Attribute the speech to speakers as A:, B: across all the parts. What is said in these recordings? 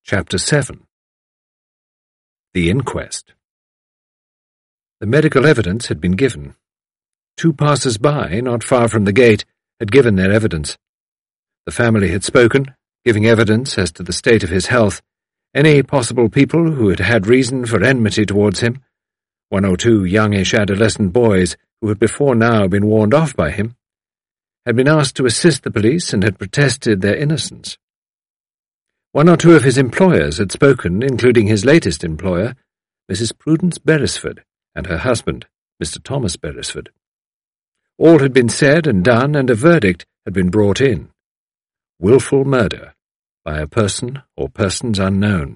A: Chapter 7. The Inquest. The medical evidence had been given. 2 passers-by, not far from the gate, had given their evidence. The family had spoken, giving evidence as to the state of his health. Any possible people who had had reason for enmity towards him, 1 or 2 youngish adolescent boys who had before now been warned off by him, had been asked to assist the police and had protested their innocence. 1 or 2 of his employers had spoken, including his latest employer, Mrs. Prudence Beresford, and her husband, Mr. Thomas Beresford. All had been said and done, and a verdict had been brought in. Wilful murder, by a person or persons unknown.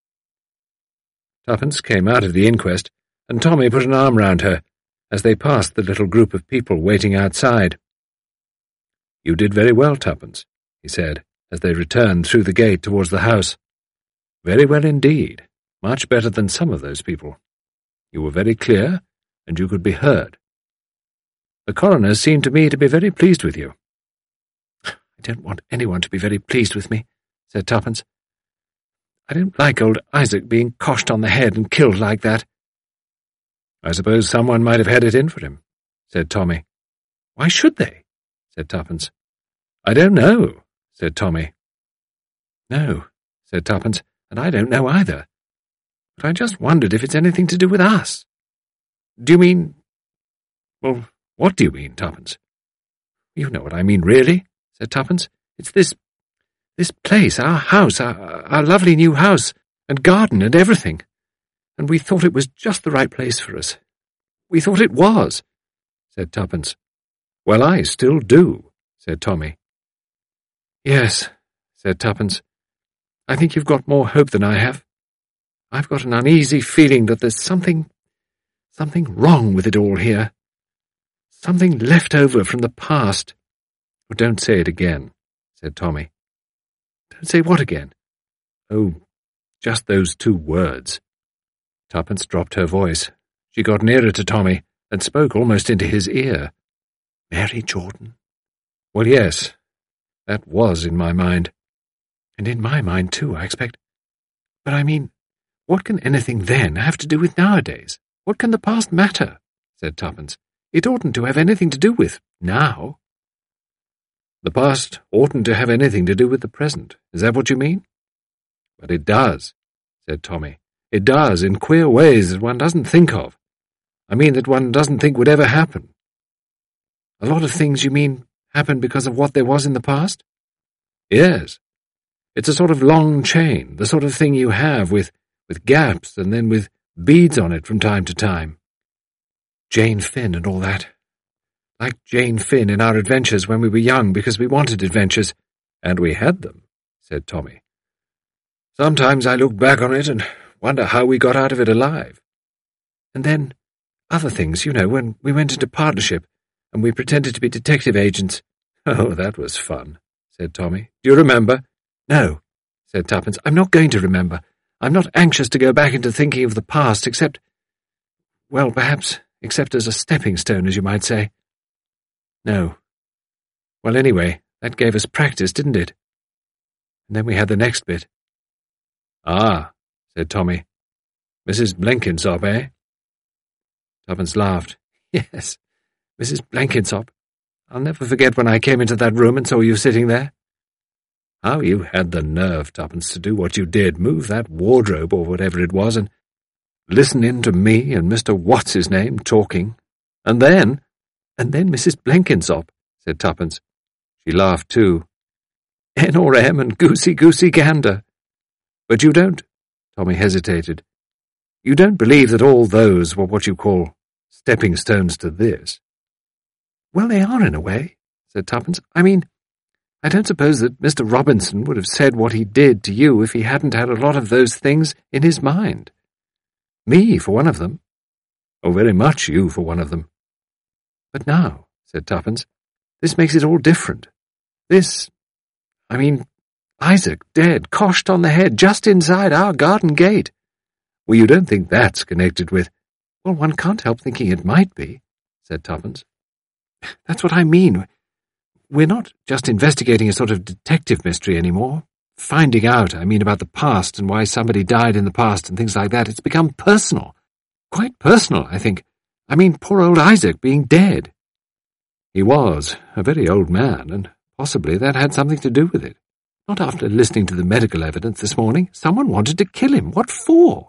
A: Tuppence came out of the inquest, and Tommy put an arm round her, as they passed the little group of people waiting outside. "You did very well, Tuppence," he said, as they returned through the gate towards the house. "Very well indeed, much better than some of those people. You were very clear, and you could be heard. The coroner seemed to me to be very pleased with you." "I don't want anyone to be very pleased with me," said Tuppence. "I don't like old Isaac being coshed on the head and killed like that." "I suppose someone might have had it in for him," said Tommy. "Why should they?" said Tuppence. "I don't know," said Tommy. "No," said Tuppence, "and I don't know either. But I just wondered if it's anything to do with us." "Do you mean—" "Well, what do you mean, Tuppence?" "You know what I mean, really," said Tuppence. "It's this place, our house, our lovely new house, and garden and everything. And we thought it was just the right place for us. We thought it was," said Tuppence. "Well, I still do," said Tommy. "Yes," said Tuppence. "I think you've got more hope than I have. I've got an uneasy feeling that there's something wrong with it all here. Something left over from the past." "Oh, don't say it again," said Tommy. "Don't say what again?" "Oh, just those 2 words." Tuppence dropped her voice. She got nearer to Tommy and spoke almost into his ear. "Mary Jordan?" "Well, yes, that was in my mind." "And in my mind, too, I expect. But I mean, what can anything then have to do with nowadays? What can the past matter?" said Tuppence. "It oughtn't to have anything to do with now." "The past oughtn't to have anything to do with the present. Is that what you mean?" "But it does," said Tommy. "It does, in queer ways that one doesn't think of. I mean that one doesn't think would ever happen." "A lot of things, you mean, happen because of what there was in the past?" "Yes. It's a sort of long chain, the sort of thing you have with gaps and then with beads on it from time to time. Jane Finn and all that. Like Jane Finn in our adventures when we were young because we wanted adventures." "And we had them," said Tommy. "Sometimes I look back on it and wonder how we got out of it alive." "And then other things, you know, when we went into partnership and we pretended to be detective agents." "Oh, that was fun," said Tommy. "Do you remember?" "No," said Tuppence. "I'm not going to remember. I'm not anxious to go back into thinking of the past except as a stepping stone, as you might say." "No. Well, anyway, that gave us practice, didn't it? And then we had the next bit." "Ah," said Tommy. "Mrs. Blenkinsop, eh?" Tuppence laughed. "Yes, Mrs. Blenkinsop. I'll never forget when I came into that room and saw you sitting there. How you had the nerve, Tuppence, to do what you did, move that wardrobe or whatever it was, and listen in to me and Mr. What's-his-name talking. And then Mrs. Blenkinsop," said Tuppence. She laughed too. "N or M and goosey gander. But you don't—" Tommy hesitated. "You don't believe that all those were what you call stepping stones to this?" "Well, they are in a way," said Tuppence. "I mean, I don't suppose that Mr. Robinson would have said what he did to you if he hadn't had a lot of those things in his mind. Me, for one of them." "Oh, very much you for one of them." "But now," said Tuppence, "this makes it all different. Isaac dead, coshed on the head, just inside our garden gate." "Well, you don't think that's connected with—" "Well, one can't help thinking it might be," said Tuppence. "That's what I mean. We're not just investigating a sort of detective mystery anymore. finding out, about the past and why somebody died in the past and things like that. It's become personal. Quite personal, I think. Poor old Isaac being dead. He was a very old man, and possibly that had something to do with it. Not after listening to the medical evidence this morning. Someone wanted to kill him. What for?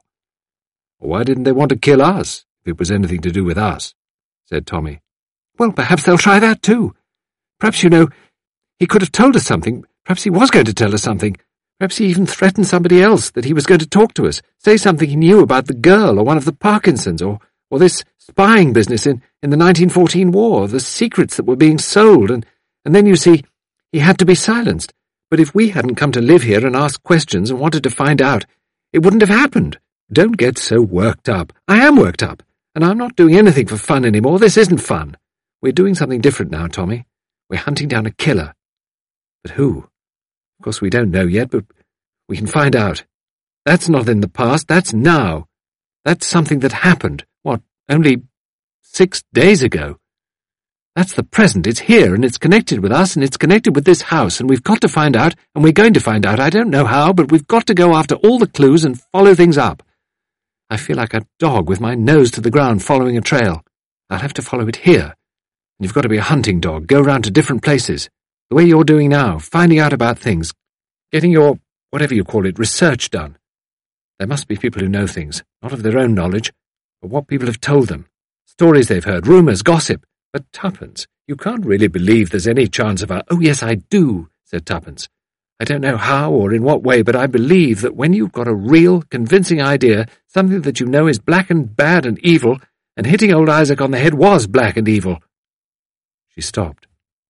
A: Why didn't they want to kill us, if it was anything to do with us? Said Tommy. Well, perhaps they'll try that too. Perhaps, he could have told us something. Perhaps he was going to tell us something. Perhaps he even threatened somebody else that he was going to talk to us, say something he knew about the girl or one of the Parkinsons or this spying business in the 1914 war, the secrets that were being sold, and then, you see, he had to be silenced. But if we hadn't come to live here and ask questions and wanted to find out, it wouldn't have happened. Don't get so worked up. I am worked up, and I'm not doing anything for fun anymore. This isn't fun. We're doing something different now, Tommy. We're hunting down a killer. But who? Of course we don't know yet, but we can find out. That's not in the past, that's now. That's something that happened, only 6 days ago. That's the present, it's here, and it's connected with us, and it's connected with this house, and we've got to find out, and we're going to find out. I don't know how, but we've got to go after all the clues and follow things up. I feel like a dog with my nose to the ground following a trail. I'll have to follow it here. And you've got to be a hunting dog, go round to different places, the way you're doing now, finding out about things, getting your, whatever you call it, research done. There must be people who know things, not of their own knowledge, but what people have told them, stories they've heard, rumours, gossip. But Tuppence, you can't really believe there's any chance of our— Oh, yes, I do, said Tuppence. I don't know how or in what way, but I believe that when you've got a real, convincing idea, something that you know is black and bad and evil, and hitting old Isaac on the head was black and evil. She stopped.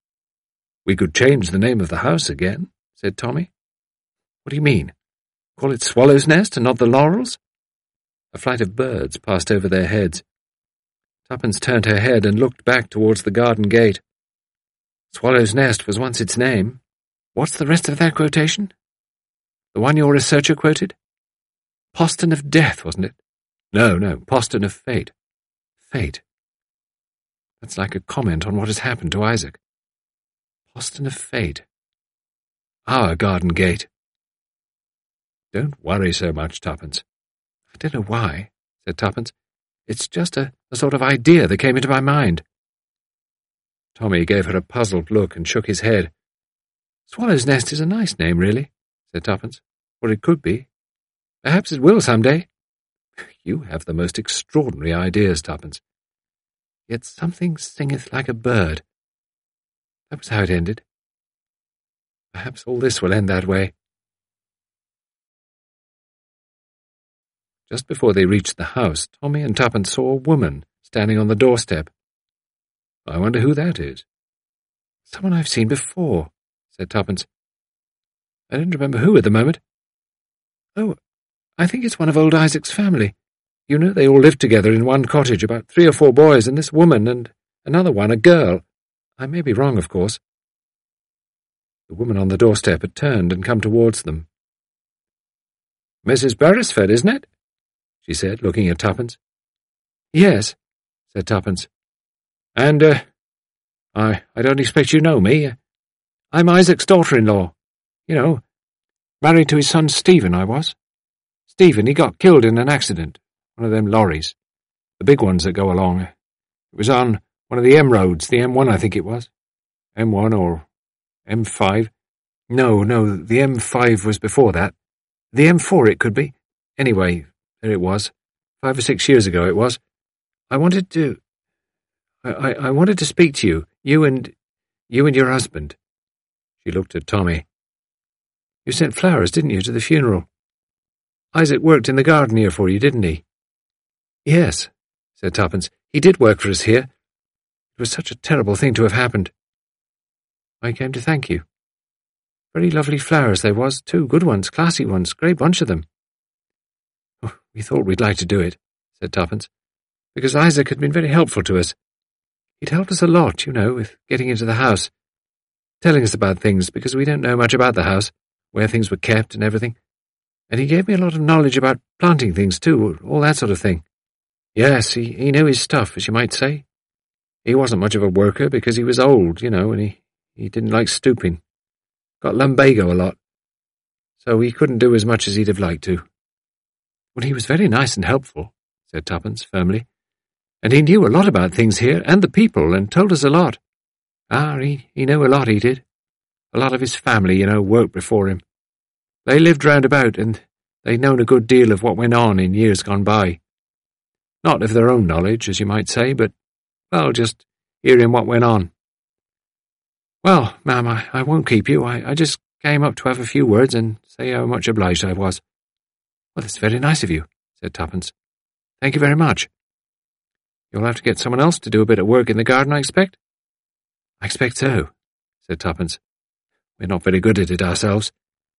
A: We could change the name of the house again, said Tommy. What do you mean? Call it Swallow's Nest and not the Laurels? A flight of birds passed over their heads. Tuppence turned her head and looked back towards the garden gate. Swallow's Nest was once its name. What's the rest of that quotation? The one your researcher quoted? Postern of Death, wasn't it? No, Postern of Fate. Fate. That's like a comment on what has happened to Isaac. Postern of Fate. Our garden gate. Don't worry so much, Tuppence. I don't know why, said Tuppence. It's just a sort of idea that came into my mind. Tommy gave her a puzzled look and shook his head. Swallow's Nest is a nice name, really, said Tuppence. Or it could be. Perhaps it will some day. You have the most extraordinary ideas, Tuppence. Yet something singeth like a bird. That was how it ended. Perhaps all this will end that way. Just before they reached the house, Tommy and Tuppence saw a woman standing on the doorstep. I wonder who that is. Someone I've seen before, said Tuppence. I don't remember who at the moment. Oh, I think it's one of old Isaac's family. You know they all lived together in one cottage, about 3 or 4 boys, and this woman, and another one, a girl. I may be wrong, of course. The woman on the doorstep had turned and come towards them. Mrs. Beresford, isn't it? She said, looking at Tuppence. Yes, said Tuppence. And, I don't expect you know me. I'm Isaac's daughter-in-law. You know, married to his son Stephen, I was. Stephen, he got killed in an accident, one of them lorries, the big ones that go along. It was on one of the M roads, the M1 I think it was. M1 or M5. No, the M5 was before that. The M4 it could be. Anyway, there it was. 5 or 6 years ago it was. I wanted to speak to you. You and your husband. She looked at Tommy. You sent flowers, didn't you, to the funeral? Isaac worked in the garden here for you, didn't he? Yes, said Tuppence. He did work for us here. It was such a terrible thing to have happened. I came to thank you. Very lovely flowers they was, too, good ones, classy ones, great bunch of them. Oh, we thought we'd like to do it, said Tuppence, because Isaac had been very helpful to us. He'd helped us a lot, you know, with getting into the house, telling us about things, because we don't know much about the house, where things were kept and everything. And he gave me a lot of knowledge about planting things, too, all that sort of thing. Yes, he knew his stuff, as you might say. He wasn't much of a worker, because he was old, you know, and he didn't like stooping. Got lumbago a lot. so he couldn't do as much as he'd have liked to. Well, he was very nice and helpful, said Tuppence firmly, and he knew a lot about things here and the people and told us a lot. He knew a lot, he did. A lot of his family, worked before him. They lived round about, and they'd known a good deal of what went on in years gone by. Not of their own knowledge, as you might say, but, just hearing what went on. Well, ma'am, I won't keep you. I just came up to have a few words and say how much obliged I was. Well, that's very nice of you, said Tuppence. Thank you very much. You'll have to get someone else to do a bit of work in the garden, I expect? I expect so, said Tuppence. We're not very good at it ourselves.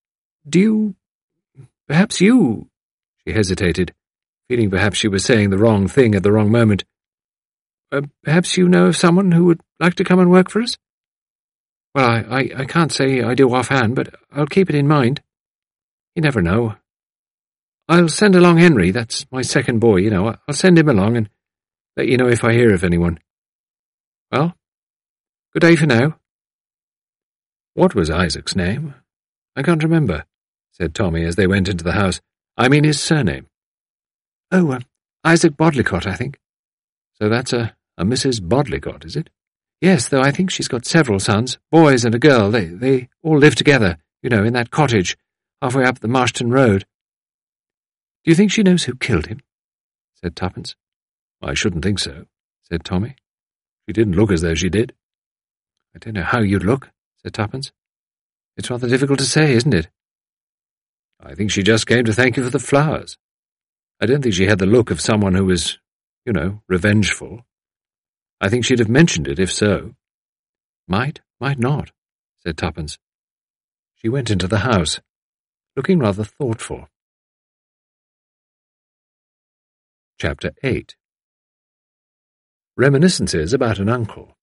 A: Perhaps you... She hesitated, feeling perhaps she was saying the wrong thing at the wrong moment. Perhaps you know of someone who would like to come and work for us? Well, I can't say I do offhand, but I'll keep it in mind. You never know. I'll send along Henry, that's my second boy, I'll send him along and let you know if I hear of anyone. Well, good day for now. What was Isaac's name? I can't remember, said Tommy as they went into the house. I mean his surname. Oh, Isaac Bodlicott, I think. So that's a Mrs. Bodlicott, is it? Yes, though I think she's got several sons, boys and a girl. They all live together, in that cottage, halfway up the Marston Road. Do you think she knows who killed him? Said Tuppence. I shouldn't think so, said Tommy. She didn't look as though she did. I don't know how you'd look, said Tuppence. It's rather difficult to say, isn't it? I think she just came to thank you for the flowers. I don't think she had the look of someone who was, revengeful. I think she'd have mentioned it if so. Might not, said Tuppence. She went into the house, looking rather thoughtful. Chapter 8. Reminiscences about an uncle.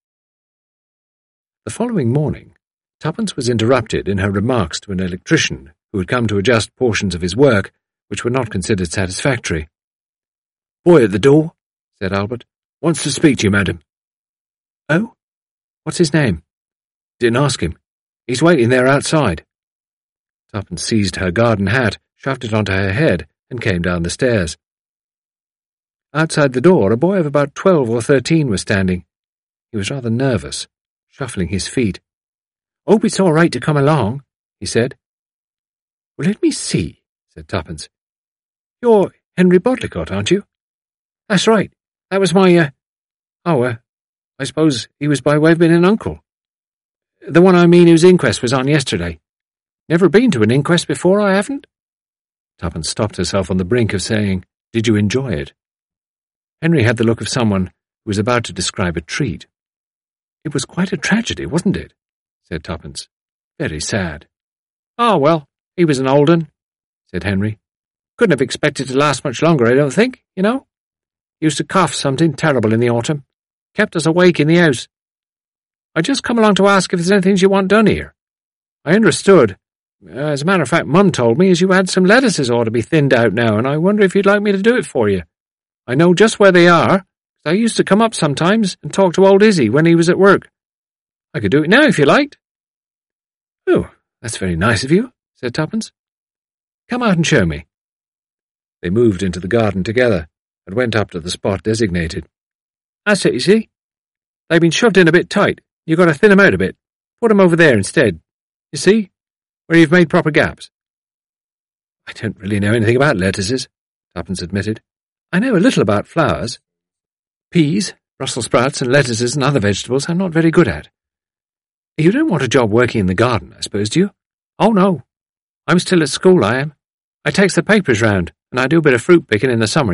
A: The following morning, Tuppence was interrupted in her remarks to an electrician who had come to adjust portions of his work which were not considered satisfactory. Boy at the door, said Albert. Wants to speak to you, madam. Oh? What's his name? Didn't ask him. He's waiting there outside. Tuppence seized her garden hat, shoved it onto her head, and came down the stairs. Outside the door, a boy of about 12 or 13 was standing. He was rather nervous, shuffling his feet. Hope it's all right to come along, he said. Well, let me see, said Tuppence. You're Henry Bodlicott, aren't you? That's right. That was my, I suppose he was by way of being an uncle. The one I mean whose inquest was on yesterday. Never been to an inquest before, I haven't? Tuppence stopped herself on the brink of saying, Did you enjoy it? Henry had the look of someone who was about to describe a treat. It was quite a tragedy, wasn't it? Said Tuppence. Very sad. Oh, well, he was an old un, said Henry. Couldn't have expected to last much longer, I don't think, Used to cough something terrible in the autumn. Kept us awake in the house. I just come along to ask if there's anything you want done here. I understood. As a matter of fact, Mum told me as you had some lettuces ought to be thinned out now, and I wonder if you'd like me to do it for you. I know just where they are, 'cause I used to come up sometimes and talk to old Izzy when he was at work. I could do it now if you liked. Oh, that's very nice of you, said Tuppence. Come out and show me. They moved into the garden together and went up to the spot designated. That's it, you see. They've been shoved in a bit tight. You've got to thin them out a bit. Put them over there instead. You see? Where you've made proper gaps. I don't really know anything about lettuces, Tuppence admitted. I know a little about flowers. Peas, Brussels sprouts and lettuces and other vegetables I'm not very good at. You don't want a job working in the garden, I suppose, do you? Oh, no. I'm still at school, I am. I takes the papers round, and I do a bit of fruit picking in the summer,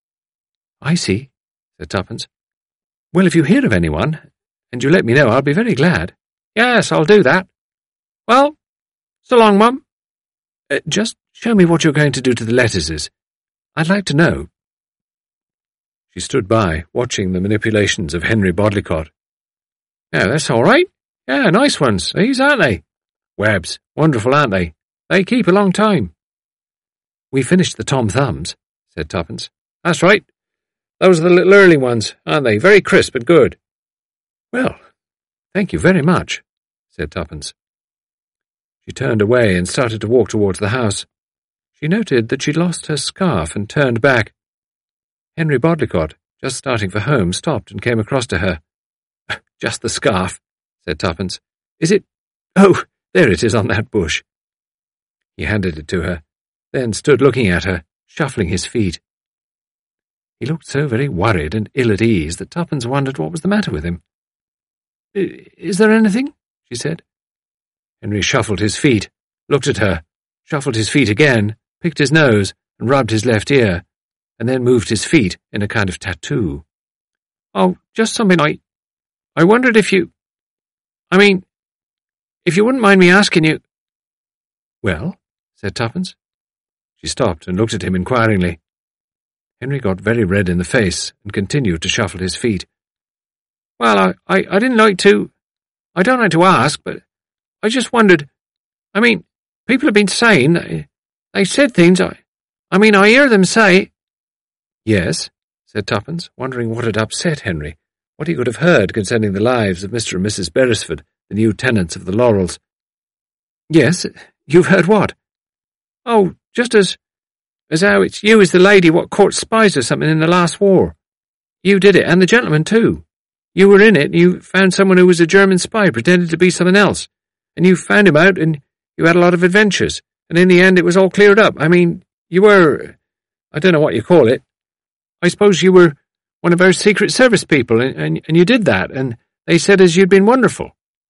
A: I see, said Tuppence. Well, if you hear of anyone, and you let me know, I'll be very glad. Yes, I'll do that. Well, so long, Mum. Just show me what you're going to do to the lettuces. I'd like to know. She stood by, watching the manipulations of Henry Bodlicott. Yeah, that's all right. Yeah, nice ones, these, aren't they? Webs, wonderful, aren't they? They keep a long time. We finished the Tom Thumbs, said Tuppence. That's right. Those are the little early ones, aren't they? Very crisp and good. Well, thank you very much, said Tuppence. She turned away and started to walk towards the house. She noted that she'd lost her scarf and turned back. Henry Bodlicott, just starting for home, stopped and came across to her. "Just the scarf," said Tuppence. "Is it? Oh, there it is on that bush." He handed it to her, then stood looking at her, shuffling his feet. He looked so very worried and ill at ease that Tuppence wondered what was the matter with him. "Is there anything?" she said. Henry shuffled his feet, looked at her, shuffled his feet again, picked his nose, and rubbed his left ear, and then moved his feet in a kind of tattoo. "Oh, just something I wondered if you... if you wouldn't mind me asking you..." "Well?" said Tuppence. She stopped and looked at him inquiringly. Henry got very red in the face and continued to shuffle his feet. "Well, I didn't like to... I don't like to ask, but I just wondered... people have been saying... They said things... I hear them say..." "Yes," said Tuppence, wondering what had upset Henry, what he could have heard concerning the lives of Mr. and Mrs. Beresford, the new tenants of the Laurels. "Yes, you've heard what?" "Oh, just as how it's you is the lady what caught spies or something in the last war. You did it, and the gentleman too. You were in it, and you found someone who was a German spy pretended to be something else, and you found him out, and you had a lot of adventures, and in the end it was all cleared up. You were... I don't know what you call it. I suppose you were one of our Secret Service people, and you did that, and they said as you'd been wonderful.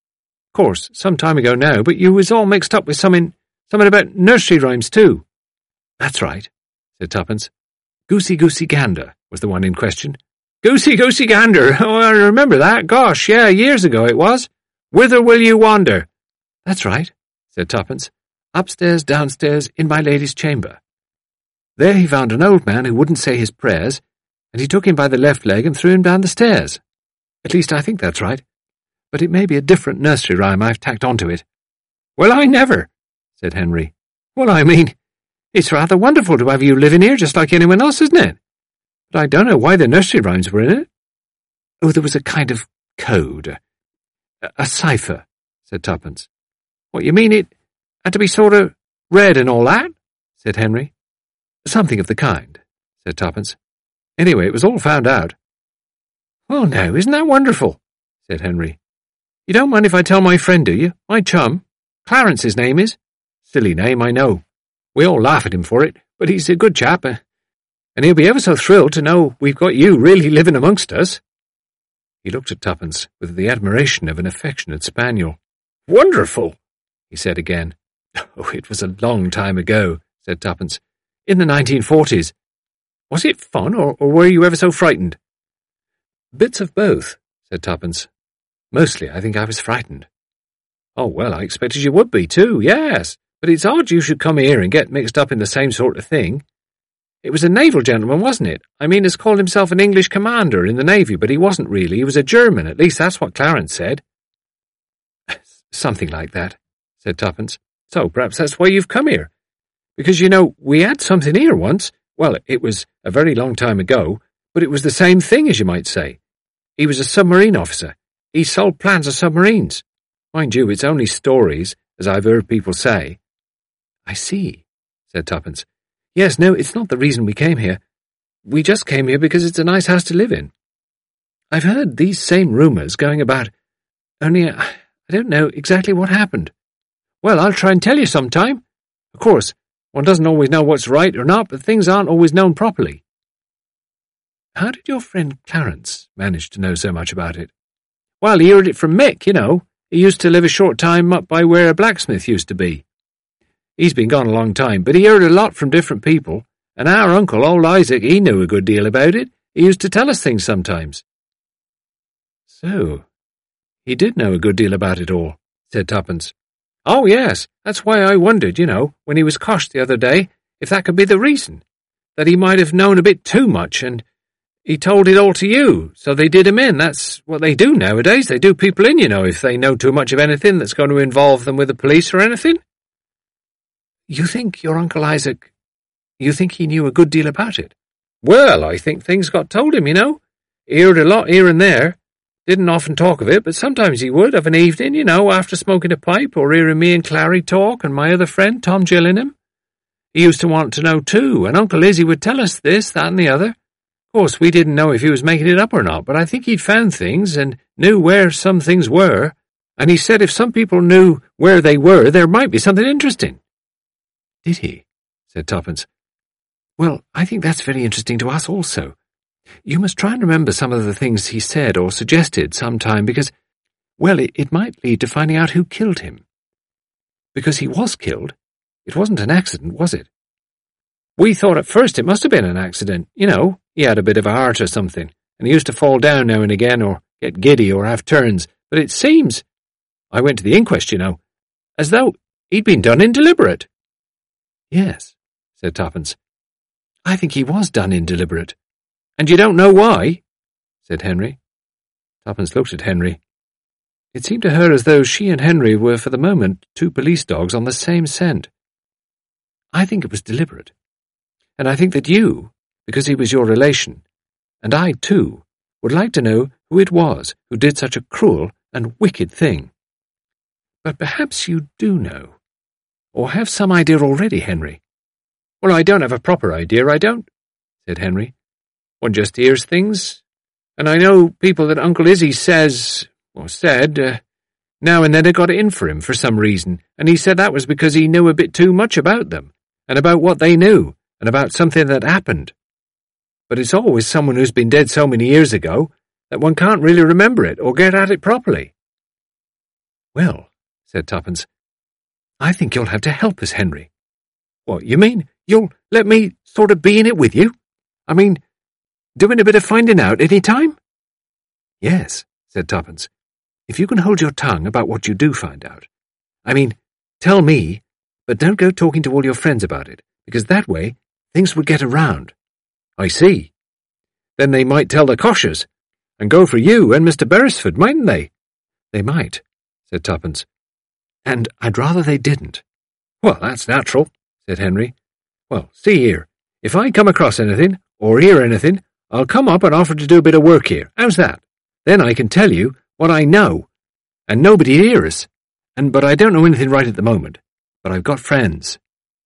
A: Of course, some time ago now, but you was all mixed up with something about nursery rhymes too." "That's right," said Tuppence. "Goosey Goosey Gander was the one in question." "Goosey Goosey Gander! Oh, I remember that. Gosh, yeah, years ago it was. Whither will you wander?" "That's right," said Tuppence. "Upstairs, downstairs, in my lady's chamber. There he found an old man who wouldn't say his prayers, and he took him by the left leg and threw him down the stairs. At least I think that's right, but it may be a different nursery rhyme I've tacked onto it." "Well, I never," said Henry. "Well, it's rather wonderful to have you living here just like anyone else, isn't it? But I don't know why the nursery rhymes were in it." "Oh, there was a kind of code. A cipher," said Tuppence. "What, you mean it had to be sort of read and all that?" said Henry. "Something of the kind," said Tuppence. "Anyway, it was all found out." "Well, now, isn't that wonderful?" said Henry. "You don't mind if I tell my friend, do you? My chum? Clarence, his name is. Silly name, I know. We all laugh at him for it, but he's a good chap, and he'll be ever so thrilled to know we've got you really living amongst us." He looked at Tuppence with the admiration of an affectionate spaniel. "Wonderful," he said again. "Oh, it was a long time ago," said Tuppence. "In the 1940s. Was it fun, or were you ever so frightened?" "Bits of both," said Tuppence. "Mostly I think I was frightened." "Oh, well, I expected you would be, too, yes. But it's odd you should come here and get mixed up in the same sort of thing. It was a naval gentleman, wasn't it? Has called himself an English commander in the Navy, but he wasn't really. He was a German, at least that's what Clarence said." "Something like that," said Tuppence. "So perhaps that's why you've come here. Because, we had something here once. Well, it was a very long time ago, but it was the same thing, as you might say. He was a submarine officer. He sold plans of submarines. Mind you, it's only stories, as I've heard people say." "I see," said Tuppence. "Yes, no, it's not the reason we came here. We just came here because it's a nice house to live in. I've heard these same rumours going about, only I don't know exactly what happened." "Well, I'll try and tell you sometime. Of course, one doesn't always know what's right or not, but things aren't always known properly." "How did your friend Clarence manage to know so much about it?" "Well, he heard it from Mick, He used to live a short time up by where a blacksmith used to be. He's been gone a long time, but he heard a lot from different people, and our uncle, old Isaac, he knew a good deal about it. He used to tell us things sometimes." "So, he did know a good deal about it all," said Tuppence. "Oh, yes, that's why I wondered, when he was coshed the other day, if that could be the reason, that he might have known a bit too much, and he told it all to you, so they did him in. That's what they do nowadays. They do people in, if they know too much of anything that's going to involve them with the police or anything." "You think your Uncle Isaac... you think he knew a good deal about it?" "Well, I think things got told him, He heard a lot here and there. Didn't often talk of it, but sometimes he would, of an evening, you know, after smoking a pipe or hearing me and Clary talk and my other friend, Tom Gillingham. He used to want to know too, and Uncle Izzy would tell us this, that and the other. Of course, we didn't know if he was making it up or not, but I think he'd found things and knew where some things were, and he said if some people knew where they were, there might be something interesting. Did he? Said Tuppence. Well, I think that's very interesting to us also. You must try and remember some of the things he said or suggested sometime because, well, it might lead to finding out who killed him. Because he was killed. It wasn't an accident, was it? We thought at first it must have been an accident. You know, he had a bit of a heart or something, and he used to fall down now and again or get giddy or have turns. But it seems, I went to the inquest, you know, as though he'd been done in deliberate. Yes, said Tuppence. I think he was done in deliberate. And you don't know why? Said Henry. Tuppence looked at Henry. It seemed to her as though she and Henry were for the moment two police dogs on the same scent. I think it was deliberate. And I think that you, because he was your relation, and I too, would like to know who it was who did such a cruel and wicked thing. But perhaps you do know, or have some idea already, Henry. Well, I don't have a proper idea, I don't, said Henry. One just hears things, and I know people that Uncle Izzy said, now and then had got it in for him for some reason, and he said that was because he knew a bit too much about them, and about what they knew, and about something that happened. But it's always someone who's been dead so many years ago that one can't really remember it or get at it properly. Well, said Tuppence, I think you'll have to help us, Henry. What, you mean you'll let me sort of be in it with you? I mean, doing a bit of finding out any time? Yes, said Tuppence, if you can hold your tongue about what you do find out. I mean, tell me, but don't go talking to all your friends about it, because that way things would get around. I see. Then they might tell the Coshers, and go for you and Mr. Beresford, mightn't they? They might, said Tuppence. And I'd rather they didn't. Well, that's natural, said Henry. Well, see here, if I come across anything, or hear anything, I'll come up and offer to do a bit of work here. How's that? Then I can tell you what I know, and nobody hear us. But I don't know anything right at the moment, but I've got friends.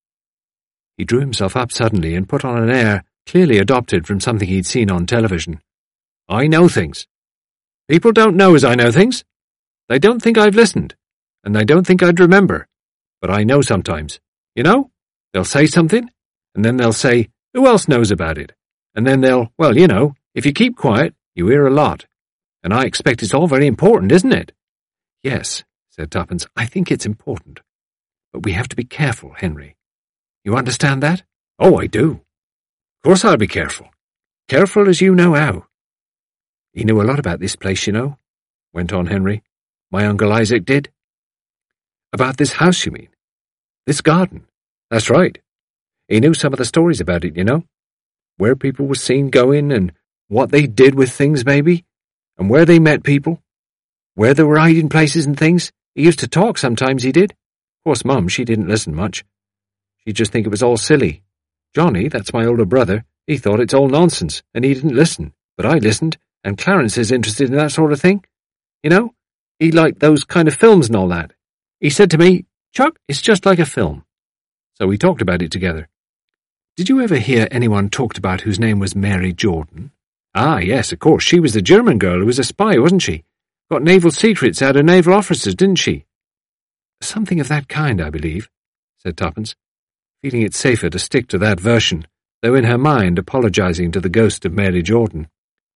A: He drew himself up suddenly and put on an air clearly adopted from something he'd seen on television. I know things. People don't know as I know things. They don't think I've listened, and they don't think I'd remember. But I know sometimes. You know? They'll say something, and then they'll say, who else knows about it? And then they'll, well, you know, if you keep quiet, you hear a lot. And I expect it's all very important, isn't it? Yes, said Tuppence, I think it's important. But we have to be careful, Henry. You understand that? Oh, I do. Of course I'll be careful. Careful as you know how. He knew a lot about this place, you know, went on Henry. My Uncle Isaac did. About this house, you mean? This garden? That's right. He knew some of the stories about it, you know. Where people were seen going, and what they did with things, maybe, and where they met people, where there were hiding places and things. He used to talk sometimes, he did. Of course, Mum, she didn't listen much. She'd just think it was all silly. Johnny, that's my older brother, he thought it's all nonsense, and he didn't listen. But I listened, and Clarence is interested in that sort of thing. You know, he liked those kind of films and all that. He said to me, Chuck, it's just like a film. So we talked about it together. Did you ever hear anyone talked about whose name was Mary Jordan? Ah, yes, of course. She was the German girl who was a spy, wasn't she? Got naval secrets out of naval officers, didn't she? Something of that kind, I believe, said Tuppence, feeling it safer to stick to that version, though in her mind apologizing to the ghost of Mary Jordan.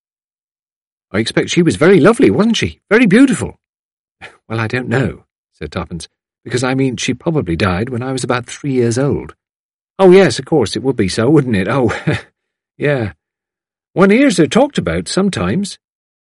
A: I expect she was very lovely, wasn't she? Very beautiful. Well, I don't know, said Tuppence, because I mean she probably died when I was about 3 years old. Oh, yes, of course, it would be so, wouldn't it? Oh, yeah. One hears her talked about sometimes.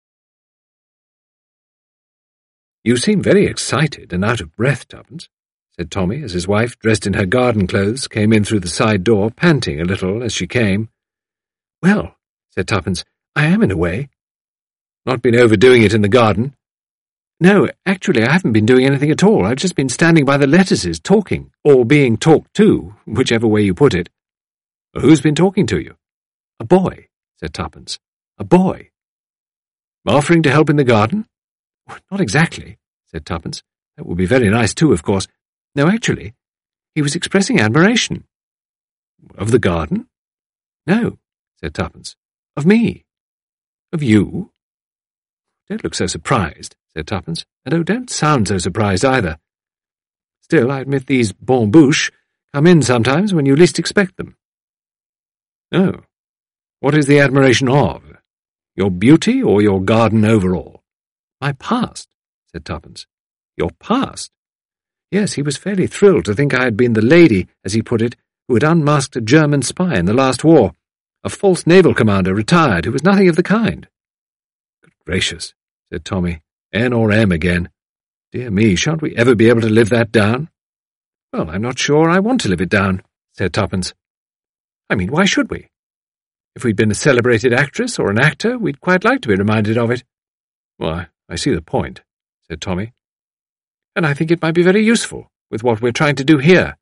A: You seem very excited and out of breath, Tuppence, said Tommy, as his wife, dressed in her garden clothes, came in through the side door, panting a little as she came. Well, said Tuppence, I am in a way. Not been overdoing it in the garden? No, actually, I haven't been doing anything at all. I've just been standing by the lettuces, talking, or being talked to, whichever way you put it. Who's been talking to you? A boy, said Tuppence. A boy. Offering to help in the garden? Not exactly, said Tuppence. That would be very nice too, of course. No, actually, he was expressing admiration. Of the garden? No, said Tuppence. Of me. Of you? Don't look so surprised, said Tuppence, and oh, don't sound so surprised either. Still, I admit these bonnes bouches come in sometimes when you least expect them. Oh, what is the admiration of? Your beauty or your garden overall? My past, said Tuppence. Your past? Yes, he was fairly thrilled to think I had been the lady, as he put it, who had unmasked a German spy in the last war, a false naval commander retired who was nothing of the kind. Good gracious, said Tommy, N or M again. Dear me, shan't we ever be able to live that down? Well, I'm not sure I want to live it down, said Tuppence. I mean, why should we? If we'd been a celebrated actress or an actor, we'd quite like to be reminded of it. Well, I see the point, said Tommy. And I think it might be very useful with what we're trying to do here.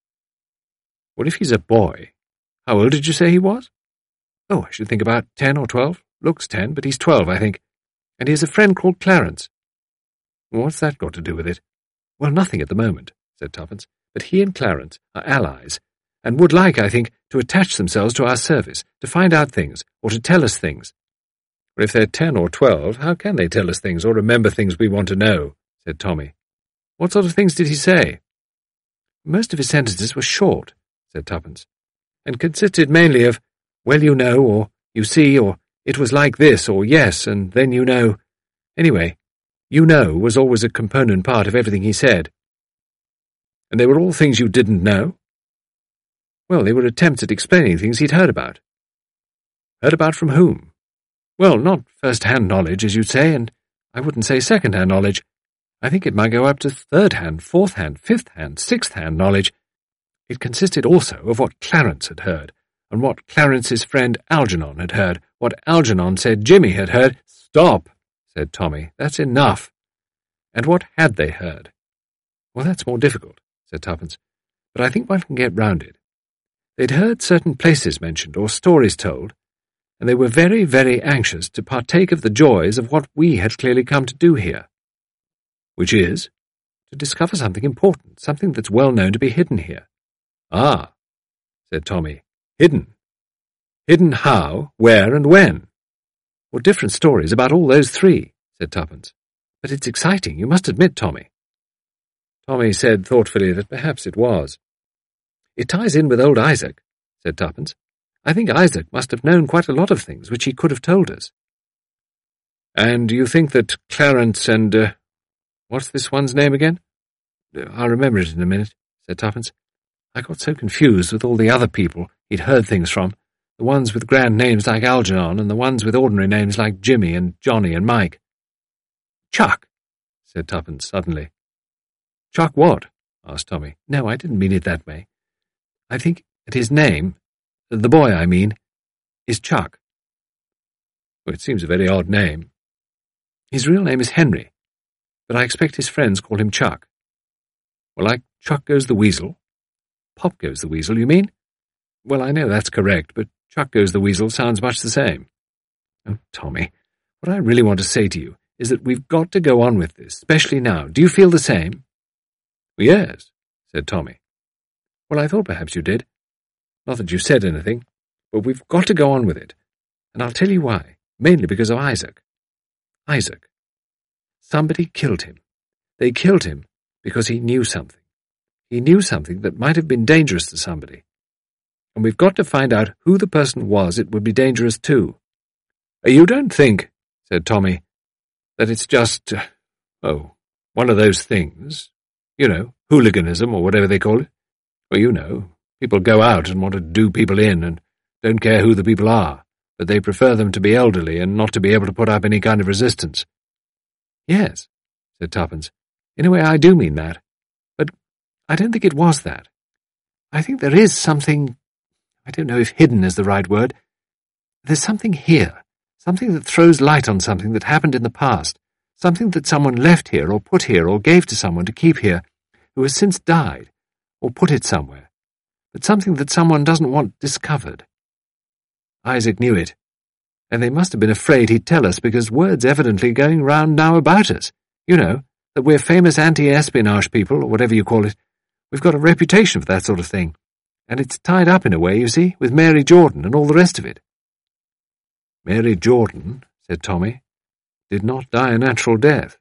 A: What if he's a boy? How old did you say he was? Oh, I should think about 10 or 12. Looks 10, but he's 12, I think. And he has a friend called Clarence. What's that got to do with it? Well, nothing at the moment, said Tuppence, but he and Clarence are allies, and would like, I think, to attach themselves to our service, to find out things, or to tell us things. Well, if they're 10 or 12, how can they tell us things or remember things we want to know? Said Tommy. What sort of things did he say? Most of his sentences were short, said Tuppence, and consisted mainly of, well, you know, or you see, or it was like this, or yes, and then you know. Anyway, you know was always a component part of everything he said. And they were all things you didn't know? Well, they were attempts at explaining things he'd heard about. Heard about from whom? Well, not first-hand knowledge, as you'd say, and I wouldn't say second-hand knowledge. I think it might go up to third-hand, fourth-hand, fifth-hand, sixth-hand knowledge. It consisted also of what Clarence had heard, and what Clarence's friend Algernon had heard, what Algernon said Jimmy had heard. Stop, said Tommy. That's enough. And what had they heard? Well, that's more difficult, said Tuppence, but I think one can get round it. They'd heard certain places mentioned, or stories told, and they were very, very anxious to partake of the joys of what we had clearly come to do here. Which is? To discover something important, something that's well known to be hidden here. Ah, said Tommy. Hidden. Hidden how, where, and when? Well, different stories about all those three, said Tuppence. But it's exciting, you must admit, Tommy. Tommy said thoughtfully that perhaps it was. It ties in with old Isaac, said Tuppence. I think Isaac must have known quite a lot of things which he could have told us. And you think that Clarence and, what's this one's name again? I'll remember it in a minute, said Tuppence. I got so confused with all the other people he'd heard things from, the ones with grand names like Algernon and the ones with ordinary names like Jimmy and Johnny and Mike. Chuck, said Tuppence suddenly. Chuck what? Asked Tommy. No, I didn't mean it that way. I think that his name, the boy I mean, is Chuck. Well, it seems a very odd name. His real name is Henry, but I expect his friends call him Chuck. Well, like Chuck Goes the Weasel. Pop Goes the Weasel, you mean? Well, I know that's correct, but Chuck Goes the Weasel sounds much the same. Oh, Tommy, what I really want to say to you is that we've got to go on with this, especially now. Do you feel the same? Yes, said Tommy. Well, I thought perhaps you did. Not that you said anything, but we've got to go on with it. And I'll tell you why, mainly because of Isaac. Isaac. Somebody killed him. They killed him because he knew something. He knew something that might have been dangerous to somebody. And we've got to find out who the person was it would be dangerous to. You don't think, said Tommy, that it's just, one of those things, you know, hooliganism or whatever they call it? Well, you know, people go out and want to do people in and don't care who the people are, but they prefer them to be elderly and not to be able to put up any kind of resistance. Yes, said Tuppence. In a way I do mean that. But I don't think it was that. I think there is something, I don't know if hidden is the right word. There's something here, something that throws light on something that happened in the past, something that someone left here or put here or gave to someone to keep here, who has since died, or put it somewhere, but something that someone doesn't want discovered. Isaac knew it, And they must have been afraid he'd tell us, because word's evidently going round now about us. You know, that we're famous anti-espionage people, or whatever you call it. We've got a reputation for that sort of thing. And it's tied up in a way, you see, with Mary Jordan and all the rest of it. Mary Jordan, said Tommy, did not die a natural death.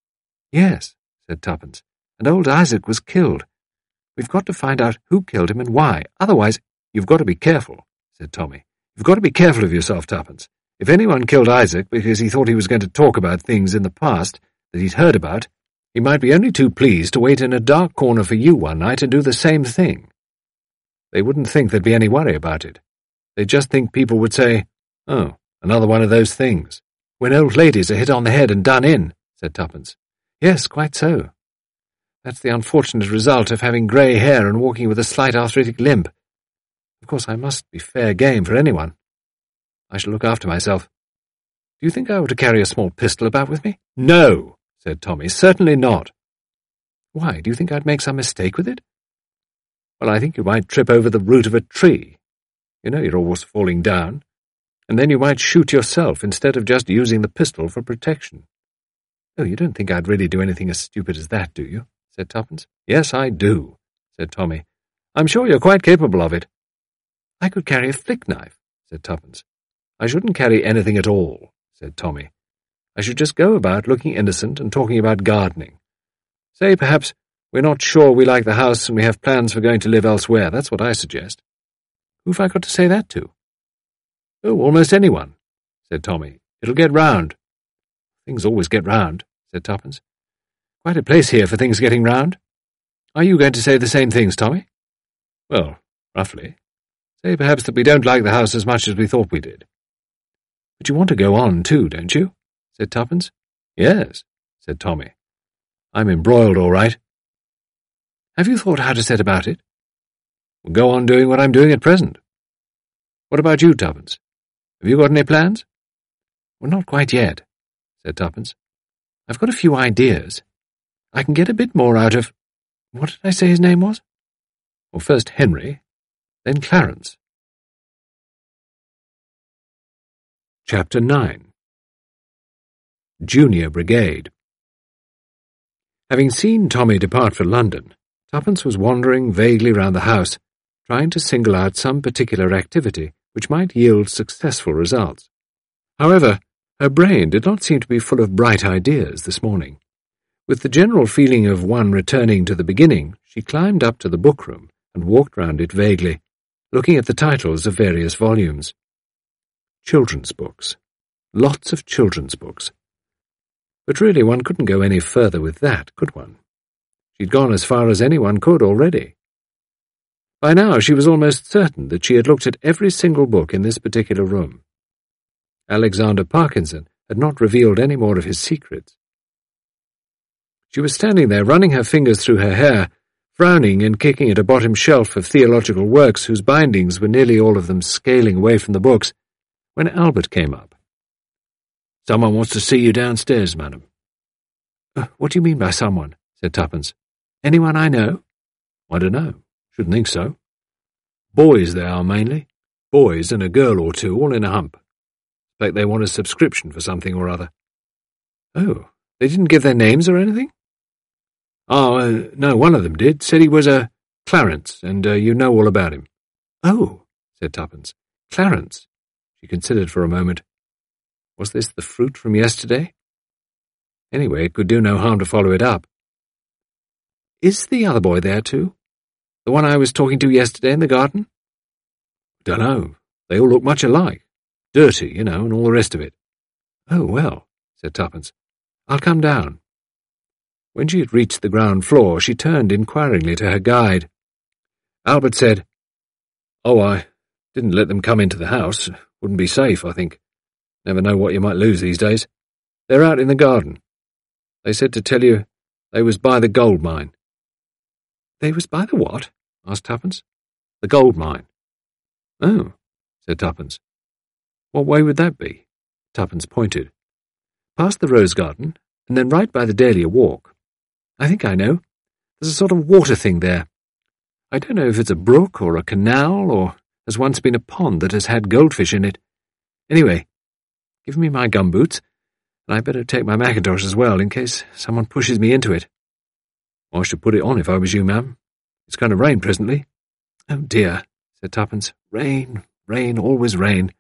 A: Yes, said Tuppence, and old Isaac was killed. We've got to find out who killed him and why. Otherwise, you've got to be careful, said Tommy. You've got to be careful of yourself, Tuppence. If anyone killed Isaac because he thought he was going to talk about things in the past that he'd heard about, he might be only too pleased to wait in a dark corner for you one night and do the same thing. They wouldn't think there'd be any worry about it. They'd just think people would say, "Oh, another one of those things. When old ladies are hit on the head and done in," said Tuppence. Yes, quite so. That's the unfortunate result of having grey hair and walking with a slight arthritic limp. Of course, I must be fair game for anyone. I shall look after myself. Do you think I ought to carry a small pistol about with me? No, said Tommy, certainly not. Why, do you think I'd make some mistake with it? Well, I think you might trip over the root of a tree. You know you're always falling down. And then you might shoot yourself instead of just using the pistol for protection. Oh, you don't think I'd really do anything as stupid as that, do you? Said Tuppence. Yes, I do, said Tommy. I'm sure you're quite capable of it. I could carry a flick knife, said Tuppence. I shouldn't carry anything at all, said Tommy. I should just go about looking innocent and talking about gardening. Say, perhaps, we're not sure we like the house and we have plans for going to live elsewhere. That's what I suggest. Who've I got to say that to? Oh, almost anyone, said Tommy. It'll get round. Things always get round, said Tuppence. Quite a place here for things getting round. Are you going to say the same things, Tommy? Well, roughly. Say perhaps that we don't like the house as much as we thought we did. But you want to go on too, don't you? Said Tuppence. Yes, said Tommy. I'm embroiled all right. Have you thought how to set about it? We'll go on doing what I'm doing at present. What about you, Tuppence? Have you got any plans? Well, not quite yet, said Tuppence. I've got a few ideas. I can get a bit more out of... What did I say his name was? Well, first Henry, then Clarence. Chapter 9. Junior Brigade. Having seen Tommy depart for London, Tuppence was wandering vaguely round the house, trying to single out some particular activity which might yield successful results. However, her brain did not seem to be full of bright ideas this morning. With the general feeling of one returning to the beginning, she climbed up to the bookroom and walked round it vaguely, looking at the titles of various volumes. Children's books. Lots of children's books. But really one couldn't go any further with that, could one? She'd gone as far as anyone could already. By now she was almost certain that she had looked at every single book in this particular room. Alexander Parkinson had not revealed any more of his secrets. She was standing there, running her fingers through her hair, frowning and kicking at a bottom shelf of theological works whose bindings were nearly all of them scaling away from the books, when Albert came up. "Someone wants to see you downstairs, madam." What do you mean by someone?" said Tuppence. "Anyone I know?" "I don't know. Shouldn't think so. Boys they are, mainly. Boys and a girl or two, all in a hump. Like they want a subscription for something or other." "Oh, they didn't give their names or anything?" "Oh, no, one of them did. Said he was a Clarence, and you know all about him." "Oh," said Tuppence. "Clarence." She considered for a moment. Was this the fruit from yesterday? Anyway, it could do no harm to follow it up. "Is the other boy there too? The one I was talking to yesterday in the garden?" "Dunno. They all look much alike. Dirty, you know, and all the rest of it." "Oh, well," said Tuppence. "I'll come down." When she had reached the ground floor, she turned inquiringly to her guide. Albert said, "Oh, I didn't let them come into the house. Wouldn't be safe, I think. Never know what you might lose these days. They're out in the garden. They said to tell you they was by the gold mine." "They was by the what?" asked Tuppence. "The gold mine." "Oh," said Tuppence. "What way would that be?" Tuppence pointed. "Past the rose garden, and then right by the Dahlia Walk. I think I know. There's a sort of water thing there. I don't know if it's a brook or a canal or has once been a pond that has had goldfish in it. Anyway, Give me my gumboots, and I'd better take my mackintosh as well, in case someone pushes me into it. I should put it on if I was you, ma'am. It's going to rain presently. Oh dear, said Tuppence. Rain, rain, always rain.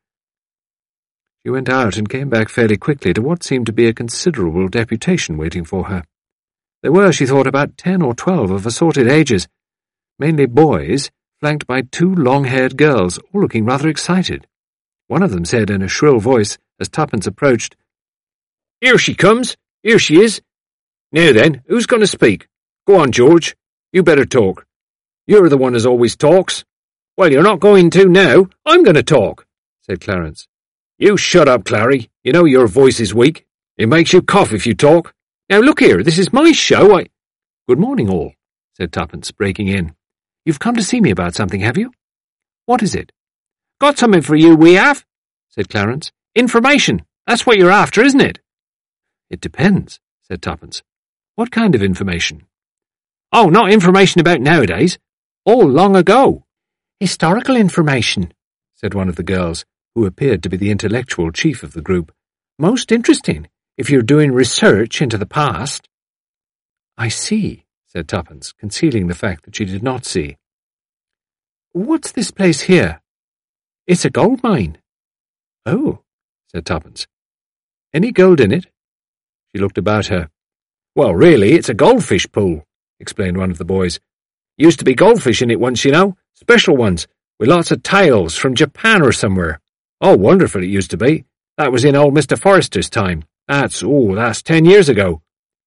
A: She went out and came back fairly quickly to what seemed to be a considerable deputation waiting for her. There were, she thought, about 10 or 12 of assorted ages, mainly boys, flanked by 2 long-haired girls, all looking rather excited. One of them said in a shrill voice, as Tuppence approached, "Here she comes! Here she is! Now then, who's going to speak? Go on, George. You better talk. You're the one as always talks." "Well, you're not going to now. I'm going to talk," said Clarence. "You shut up, Clary. You know your voice is weak. It makes you cough if you talk. Now look here, this is my show. "Good morning, all," said Tuppence, breaking in. "You've come to see me about something, have you? What is it?" "Got something for you, we have," said Clarence. "Information. That's what you're after, isn't it?" "It depends," said Tuppence. "What kind of information?" "Oh, not information about nowadays. All long ago." "Historical information," said one of the girls, who appeared to be the intellectual chief of the group. "Most interesting, if you're doing research into the past." "I see," said Tuppence, concealing the fact that she did not see. "What's this place here?" "It's a gold mine." "Oh," said Tuppence. "Any gold in it?" She looked about her. "Well, really, it's a goldfish pool," explained one of the boys. "Used to be goldfish in it once, you know, special ones, with lots of tails from Japan or somewhere. Oh, wonderful it used to be. That was in old Mr. Forrester's time. That's 10 years ago."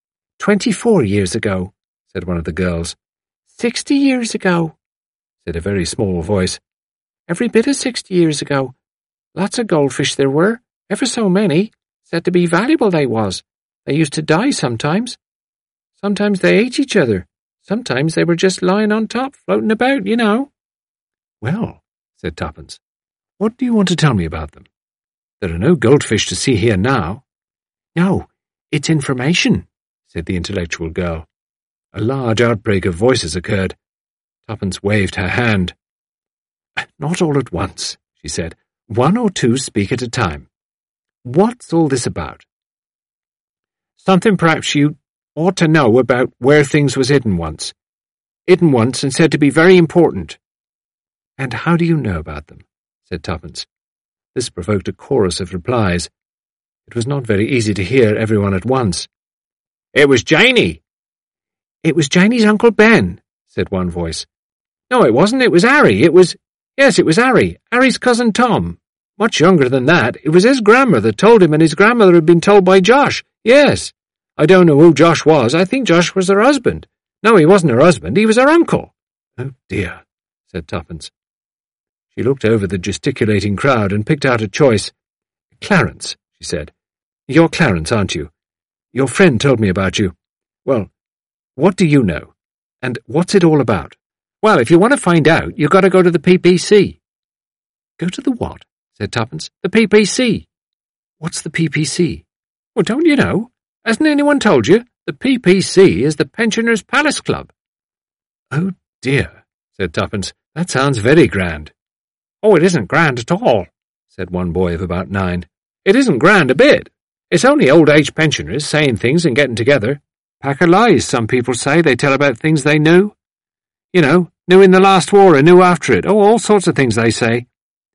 A: 24 years ago, said one of the girls. 60 years ago, said a very small voice. Every bit of 60 years ago. Lots of goldfish there were, ever so many. Said to be valuable they was. They used to die sometimes. Sometimes they ate each other. Sometimes they were just lying on top, floating about, you know. "Well," said Tuppence, "what do you want to tell me about them? There are no goldfish to see here now." "No, it's information," said the intellectual girl. A large outbreak of voices occurred. Tuppence waved her hand. "Not all at once," she said. "1 or 2 speak at a time. What's all this about?" "Something perhaps you ought to know about where things was hidden once. Hidden once and said to be very important." "And how do you know about them?" said Tuppence. This provoked a chorus of replies. It was not very easy to hear everyone at once. "It was Janey." "It was Janey's Uncle Ben," said one voice. "No, it wasn't. It was Harry. Yes, it was Harry. Harry's cousin Tom. Much younger than that. It was his grandmother told him, and his grandmother had been told by Josh. Yes. I don't know who Josh was. I think Josh was her husband. No, he wasn't her husband. He was her uncle." "Oh, dear," said Tuppence. She looked over the gesticulating crowd and picked out a choice. "Clarence," she said. "You're Clarence, aren't you? Your friend told me about you. Well, what do you know? And what's it all about?" "Well, if you want to find out, you've got to go to the PPC." "Go to the what?" said Tuppence. "The PPC." "What's the PPC?" "Well, don't you know? Hasn't anyone told you? The PPC is the Pensioners' Palace Club." "Oh, dear," said Tuppence. "That sounds very grand." "Oh, it isn't grand at all," said one boy of about 9. "It isn't grand a bit. It's only old-age pensioners saying things and getting together. Pack of lies, some people say. They tell about things they knew. You know, knew in the last war and knew after it. Oh, all sorts of things they say."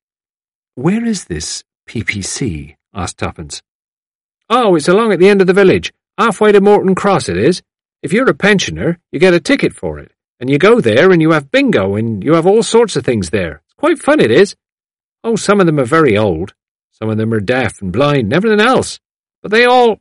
A: "Where is this PPC?" asked Tuppence. "Oh, it's along at the end of the village, halfway to Morton Cross it is. If you're a pensioner, you get a ticket for it, and you go there and you have bingo and you have all sorts of things there. It's quite fun, it is. Oh, some of them are very old. Some of them are deaf and blind and everything else. But they all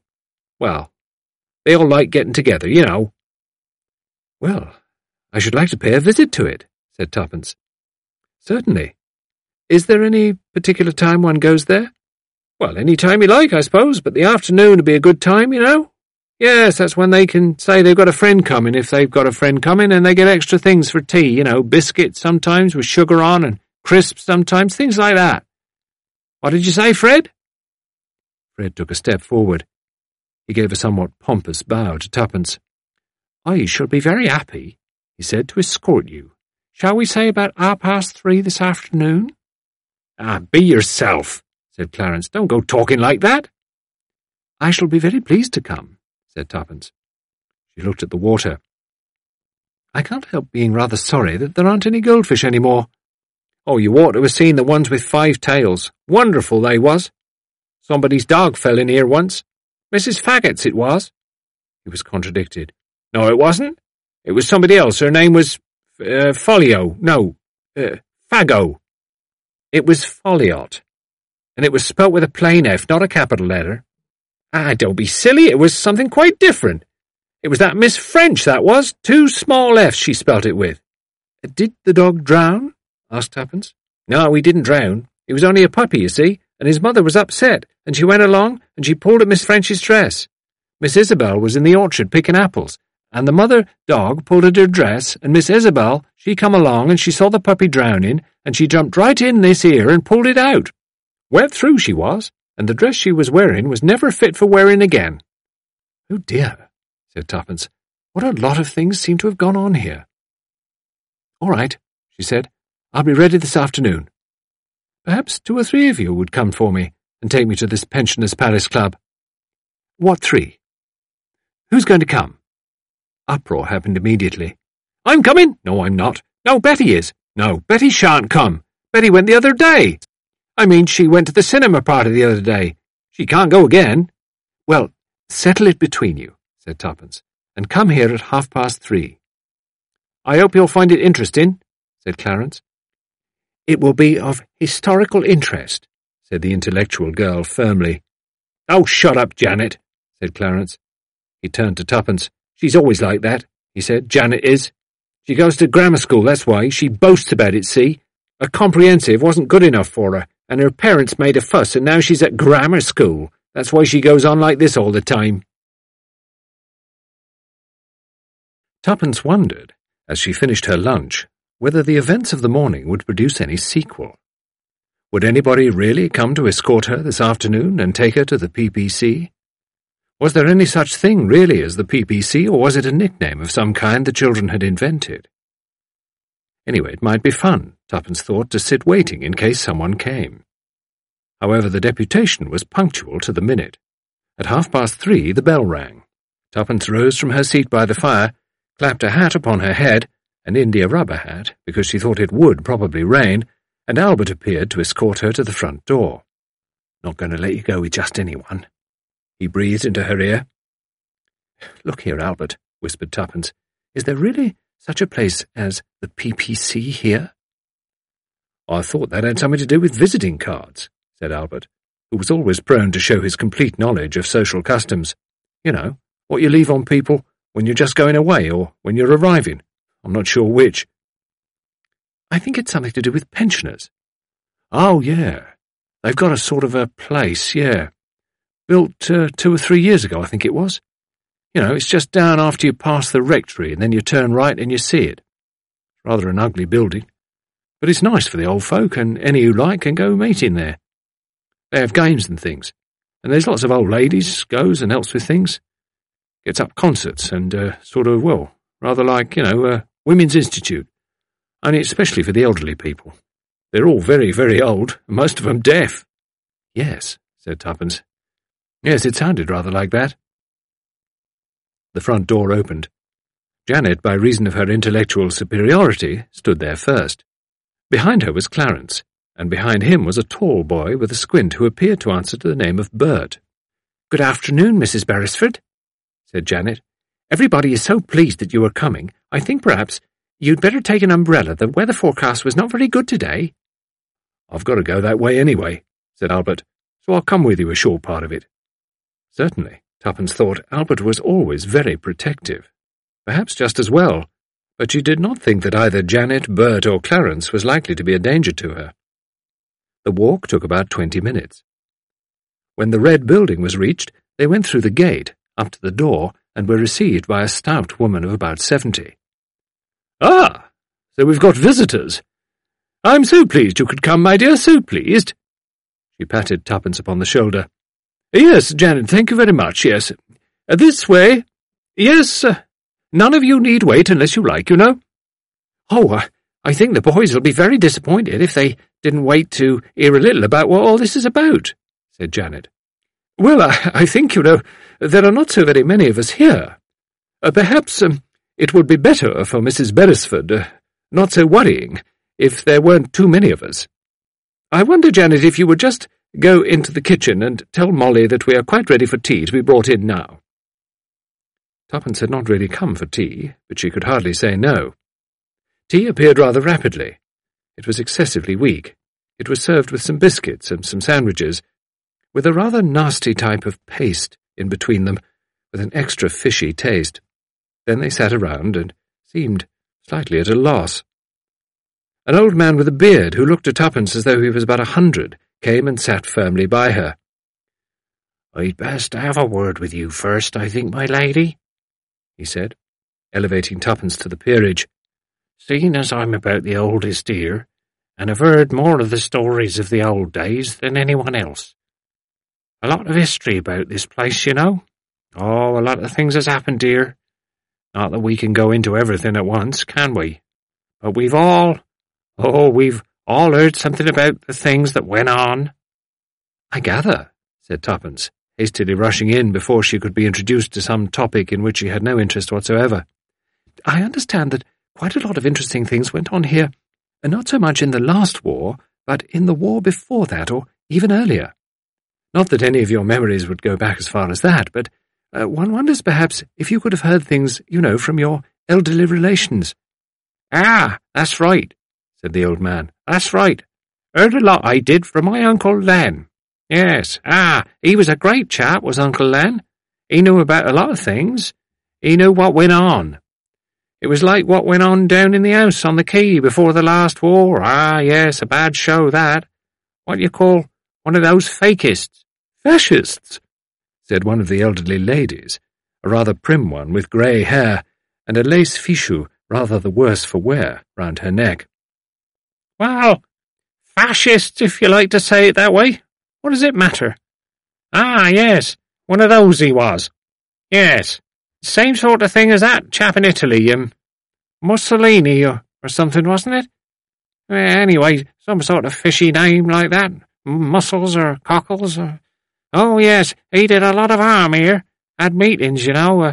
A: like getting together, you know." "Well, I should like to pay a visit to it," said Tuppence. "Certainly. Is there any particular time one goes there?" "Well, any time you like, I suppose, but the afternoon would be a good time, you know. Yes, that's when they can say they've got a friend coming, if they've got a friend coming, and they get extra things for tea, you know, biscuits sometimes with sugar on and crisps sometimes, things like that. What did you say, Fred?" Fred took a step forward. He gave a somewhat pompous bow to Tuppence. "I shall be very happy," he said, "to escort you. Shall we say about 3:30 this afternoon?" "Ah, be yourself," said Clarence. "Don't go talking like that." "I shall be very pleased to come," said Tuppence. She looked at the water. "I can't help being rather sorry that there aren't any goldfish any more." "Oh, you ought to have seen the ones with 5 tails. Wonderful they was. Somebody's dog fell in here once. Mrs. Faggott's it was." He was contradicted. "No, it wasn't. It was somebody else. Her name was Folio. No, Faggo. It was Folliot. And it was spelt with a plain F, not a capital letter." "Ah, don't be silly. It was something quite different. It was that Miss French, that was. 2 small F's she spelt it with." "Did the dog drown?" asked Tuppence. "No, he didn't drown. He was only a puppy, you see, and his mother was upset, and she went along, and she pulled at Miss French's dress. Miss Isabel was in the orchard picking apples, and the mother dog pulled at her dress, and Miss Isabel, she come along, and she saw the puppy drowning, and she jumped right in this ear and pulled it out. Wet through she was, and the dress she was wearing was never fit for wearing again." "Oh dear," said Tuppence. "What a lot of things seem to have gone on here." "All right," she said. "I'll be ready this afternoon. Perhaps 2 or 3 of you would come for me and take me to this Pensioners' Palace Club." "What 3? Who's going to come?" Uproar happened immediately. "I'm coming!" "No, I'm not." "No, Betty is." "No, Betty shan't come. Betty went the other day. I mean, she went to the cinema party the other day. She can't go again." "Well, settle it between you," said Tuppence, "and come here at 3:30. "I hope you'll find it interesting," said Clarence. "It will be of historical interest," said the intellectual girl firmly. "Oh, shut up, Janet," said Clarence. He turned to Tuppence. "She's always like that," he said. "Janet is. She goes to grammar school, that's why. She boasts about it, see? A comprehensive wasn't good enough for her, and her parents made a fuss, and now she's at grammar school. That's why she goes on like this all the time." Tuppence wondered, as she finished her lunch, whether the events of the morning would produce any sequel. Would anybody really come to escort her this afternoon and take her to the PPC? Was there any such thing really as the PPC, or was it a nickname of some kind the children had invented? Anyway, it might be fun, Tuppence thought, to sit waiting in case someone came. However, the deputation was punctual to the minute. At 3:30 the bell rang. Tuppence rose from her seat by the fire, clapped a hat upon her head, an india-rubber hat, because she thought it would probably rain, and Albert appeared to escort her to the front door. "Not going to let you go with just anyone," he breathed into her ear. "Look here, Albert," whispered Tuppence, "is there really such a place as the PPC here?" "I thought that had something to do with visiting cards," said Albert, who was always prone to show his complete knowledge of social customs. "You know, what you leave on people when you're just going away or when you're arriving. I'm not sure which." "I think it's something to do with pensioners." "Oh, yeah. They've got a sort of a place, yeah. Built 2 or 3 years ago, I think it was. You know, it's just down after you pass the rectory, and then you turn right and you see it. Rather an ugly building, but it's nice for the old folk, and any who like can go meeting there. They have games and things, and there's lots of old ladies goes and helps with things. Gets up concerts and sort of, well, rather like, you know, Women's Institute, only especially for the elderly people. They're all very, very old, and most of them deaf." "Yes," said Tuppence. "Yes, it sounded rather like that." The front door opened. Janet, by reason of her intellectual superiority, stood there first. Behind her was Clarence, and behind him was a tall boy with a squint who appeared to answer to the name of Bert. "Good afternoon, Mrs. Beresford," said Janet. "Everybody is so pleased that you are coming. I think perhaps you'd better take an umbrella. The weather forecast was not very good today." "I've got to go that way anyway," said Albert, "so I'll come with you a short part of it." Certainly, Tuppence thought Albert was always very protective. Perhaps just as well, but she did not think that either Janet, Bert, or Clarence was likely to be a danger to her. The walk took about 20 minutes. When the red building was reached, they went through the gate, up to the door, and were received by a stout woman of about 70. "Ah, so we've got visitors. I'm so pleased you could come, my dear, so pleased." She patted Tuppence upon the shoulder. "Yes, Janet, thank you very much, yes. This way. Yes, none of you need wait unless you like, you know." "Oh, I think the boys will be very disappointed if they didn't wait to hear a little about what all this is about," said Janet. "Well, I think, there are not so very many of us here. Perhaps it would be better for Mrs. Beresford, not so worrying, if there weren't too many of us. I wonder, Janet, if you would just go into the kitchen and tell Molly that we are quite ready for tea to be brought in now." Tuppence had not really come for tea, but she could hardly say no. Tea appeared rather rapidly. It was excessively weak. It was served with some biscuits and some sandwiches, with a rather nasty type of paste in between them, with an extra fishy taste. Then they sat around and seemed slightly at a loss. An old man with a beard, who looked at Tuppence as though he was about 100, came and sat firmly by her. "I'd best have a word with you first, I think, my lady," he said, elevating Tuppence to the peerage. "Seeing as I'm about the oldest here, and have heard more of the stories of the old days than anyone else. A lot of history about this place, you know. Oh, a lot of things has happened here. Not that we can go into everything at once, can we? But we've all heard something about the things that went on." "I gather," said Tuppence, hastily rushing in before she could be introduced to some topic in which she had no interest whatsoever. "I understand that quite a lot of interesting things went on here, and not so much in the last war, but in the war before that, or even earlier. Not that any of your memories would go back as far as that, but one wonders perhaps if you could have heard things, from your elderly relations." "Ah, that's right," said the old man. "That's right. Heard a lot I did from my Uncle Len. Yes, he was a great chap, was Uncle Len. He knew about a lot of things. He knew what went on. It was like what went on down in the house on the quay before the last war. Ah, yes, a bad show, that. What you call one of those fakists." "Fascists," said one of the elderly ladies, a rather prim one with grey hair, and a lace fichu rather the worse for wear round her neck. "Well, fascists, if you like to say it that way. What does it matter? Ah, yes, one of those he was. Yes, same sort of thing as that chap in Italy, Mussolini or something, wasn't it? Anyway, some sort of fishy name like that, Mussels or Cockles or... Oh, yes, he did a lot of harm here. Had meetings,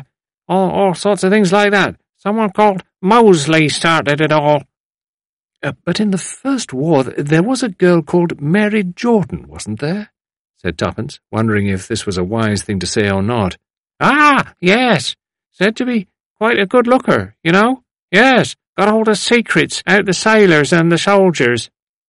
A: all sorts of things like that. Someone called Mosley started it all." "But in the First War there was a girl called Mary Jordan, wasn't there?" said Tuppence, wondering if this was a wise thing to say or not. "Ah, yes. Said to be quite a good looker, Yes, got hold of secrets out the sailors and the soldiers."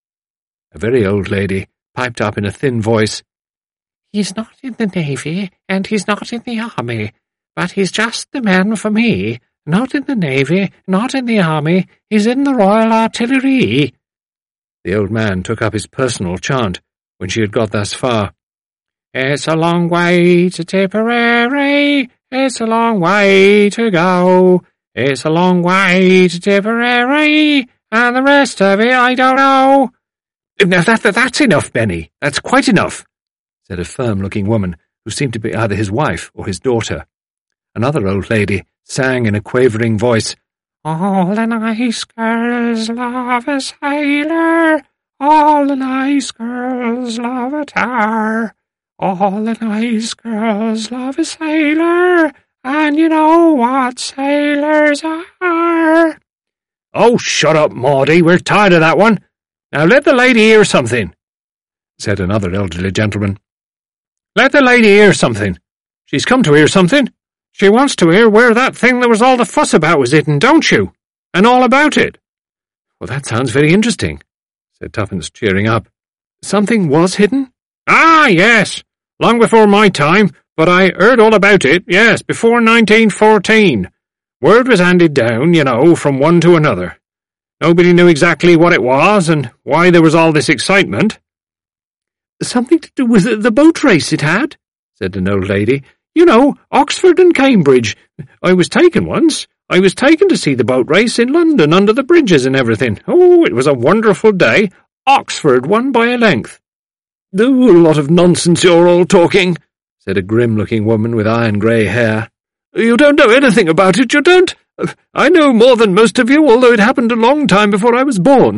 A: A very old lady piped up in a thin voice, "He's not in the Navy, and he's not in the Army, but he's just the man for me. Not in the Navy, not in the Army, he's in the Royal Artillery." The old man took up his personal chant when she had got thus far. "It's a long way to Tipperary, it's a long way to go. It's a long way to Tipperary, and the rest of it I don't know." "Now that's enough, Benny. That's quite enough," said a firm-looking woman who seemed to be either his wife or his daughter. Another old lady sang in a quavering voice, "All the nice girls love a sailor, all the nice girls love a tar. All the nice girls love a sailor, and you know what sailors are." "Oh, shut up, Maudie, we're tired of that one. Now let the lady hear something," said another elderly gentleman. "Let the lady hear something. She's come to hear something. She wants to hear where that thing there was all the fuss about was hidden, don't you? And all about it." "Well, that sounds very interesting," said Tuppence, cheering up. "Something was hidden?" "Ah, yes. Long before my time, but I heard all about it, yes, before 1914. Word was handed down, from one to another. Nobody knew exactly what it was and why there was all this excitement." "Something to do with the boat race it had?" said an old lady. Oxford and Cambridge. I was taken once. I was taken to see the boat race in London under the bridges and everything. Oh, it was a wonderful day. Oxford won by a length." "A lot of nonsense you're all talking," said a grim-looking woman with iron-grey hair. "You don't know anything about it, you don't. I know more than most of you, although it happened a long time before I was born.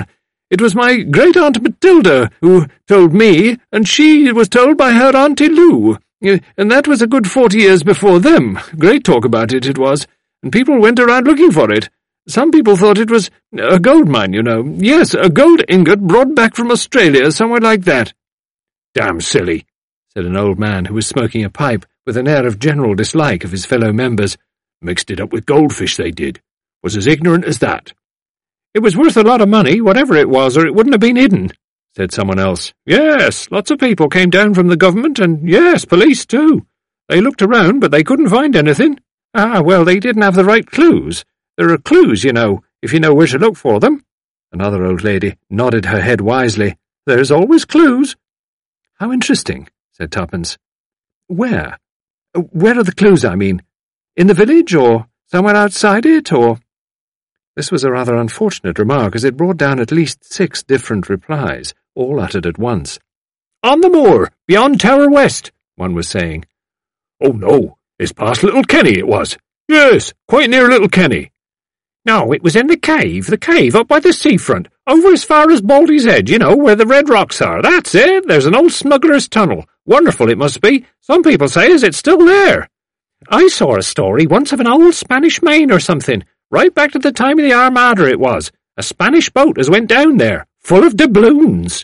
A: It was my great-aunt Matilda who told me, and she was told by her Auntie Lou, and that was a good 40 years before them. Great talk about it was, and people went around looking for it. Some people thought it was a gold mine, you know. Yes, a gold ingot brought back from Australia, somewhere like that. Damn silly, said an old man who was smoking a pipe with an air of general dislike of his fellow members. Mixed it up with goldfish, they did. Was as ignorant as that. It was worth a lot of money, whatever it was, or it wouldn't have been hidden, said someone else. Yes, lots of people came down from the government, and yes, police too. They looked around, but they couldn't find anything. Ah, well, they didn't have the right clues. There are clues, you know, if you know where to look for them. Another old lady nodded her head wisely. There's always clues. How interesting, said Tuppence. Where? Where are the clues, I mean? In the village, or somewhere outside it, or— This was a rather unfortunate remark, as it brought down at least 6 different replies, all uttered at once. On the moor, beyond Tower West, one was saying. Oh, no, it's past Little Kenny, it was. Yes, quite near Little Kenny. No, it was in the cave up by the seafront, over as far as Baldy's Edge, you know, where the red rocks are. That's it, there's an old smuggler's tunnel. Wonderful it must be. Some people say as it's still there. I saw a story once of an old Spanish main or something, right back to the time of the Armada it was. A Spanish boat as went down there, full of doubloons.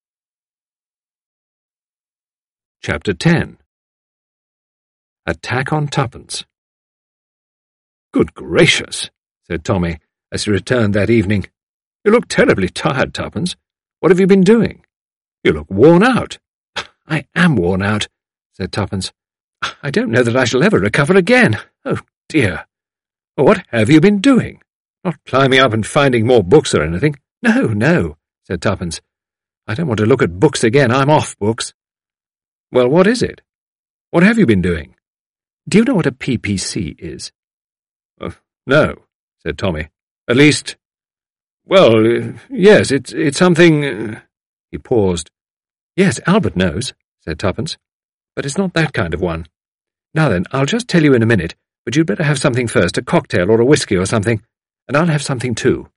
A: Chapter 10. Attack on Tuppence. Good gracious, said Tommy, as he returned that evening. You look terribly tired, Tuppence. What have you been doing? You look worn out. I am worn out, said Tuppence. I don't know that I shall ever recover again. Oh, dear. What have you been doing? Not climbing up and finding more books or anything? No, said Tuppence. I don't want to look at books again. I'm off books. Well, what is it? What have you been doing? Do you know what a PPC is? No, said Tommy. At least, well, yes, it's something— He paused. Yes, Albert knows, said Tuppence. But it's not that kind of one. Now then, I'll just tell you in a minute, but you'd better have something first, a cocktail or a whiskey or something, and I'll have something too.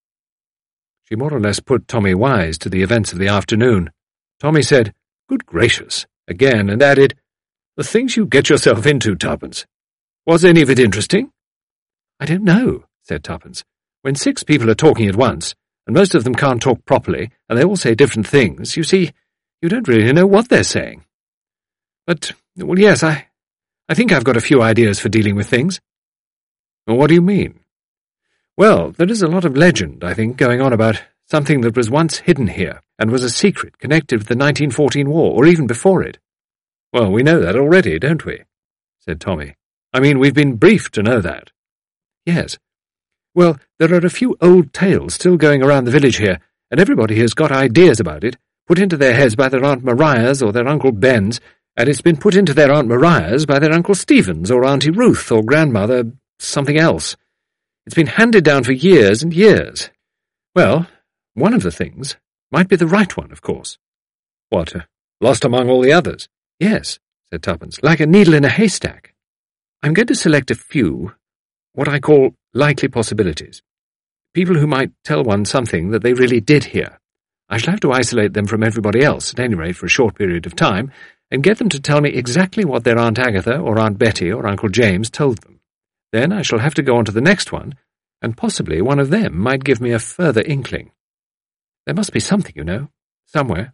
A: She more or less put Tommy wise to the events of the afternoon. Tommy said, Good gracious, again, and added, The things you get yourself into, Tuppence. Was any of it interesting? I don't know, said Tuppence. When 6 people are talking at once, and most of them can't talk properly, and they all say different things, you see, you don't really know what they're saying. But, well, yes, I think I've got a few ideas for dealing with things. What do you mean? Well, there is a lot of legend, I think, going on about something that was once hidden here, and was a secret connected with the 1914 war, or even before it. Well, we know that already, don't we? Said Tommy. I mean, we've been briefed to know that. Yes. Well, there are a few old tales still going around the village here, and everybody has got ideas about it, put into their heads by their Aunt Mariahs or their Uncle Bens, and it's been put into their Aunt Mariahs by their Uncle Stevens or Auntie Ruth or grandmother something else. It's been handed down for years and years. Well, one of the things might be the right one, of course. What, lost among all the others? Yes, said Tuppence, like a needle in a haystack. I'm going to select a few, what I call likely possibilities. People who might tell one something that they really did hear. I shall have to isolate them from everybody else, at any rate for a short period of time, and get them to tell me exactly what their Aunt Agatha or Aunt Betty or Uncle James told them. Then I shall have to go on to the next one, and possibly one of them might give me a further inkling. There must be something, you know, somewhere.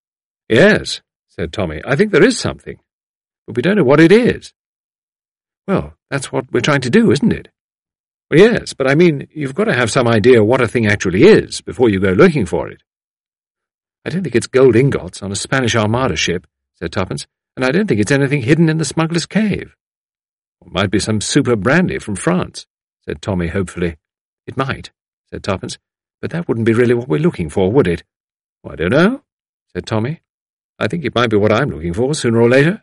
A: Yes, said Tommy, I think there is something, but we don't know what it is. Well, that's what we're trying to do, isn't it? Well, yes, but I mean, you've got to have some idea what a thing actually is before you go looking for it. I don't think it's gold ingots on a Spanish Armada ship, said Tuppence, and I don't think it's anything hidden in the smuggler's cave. It might be some super brandy from France, said Tommy hopefully. It might, said Tuppence, but that wouldn't be really what we're looking for, would it? Well, I don't know, said Tommy. I think it might be what I'm looking for, sooner or later.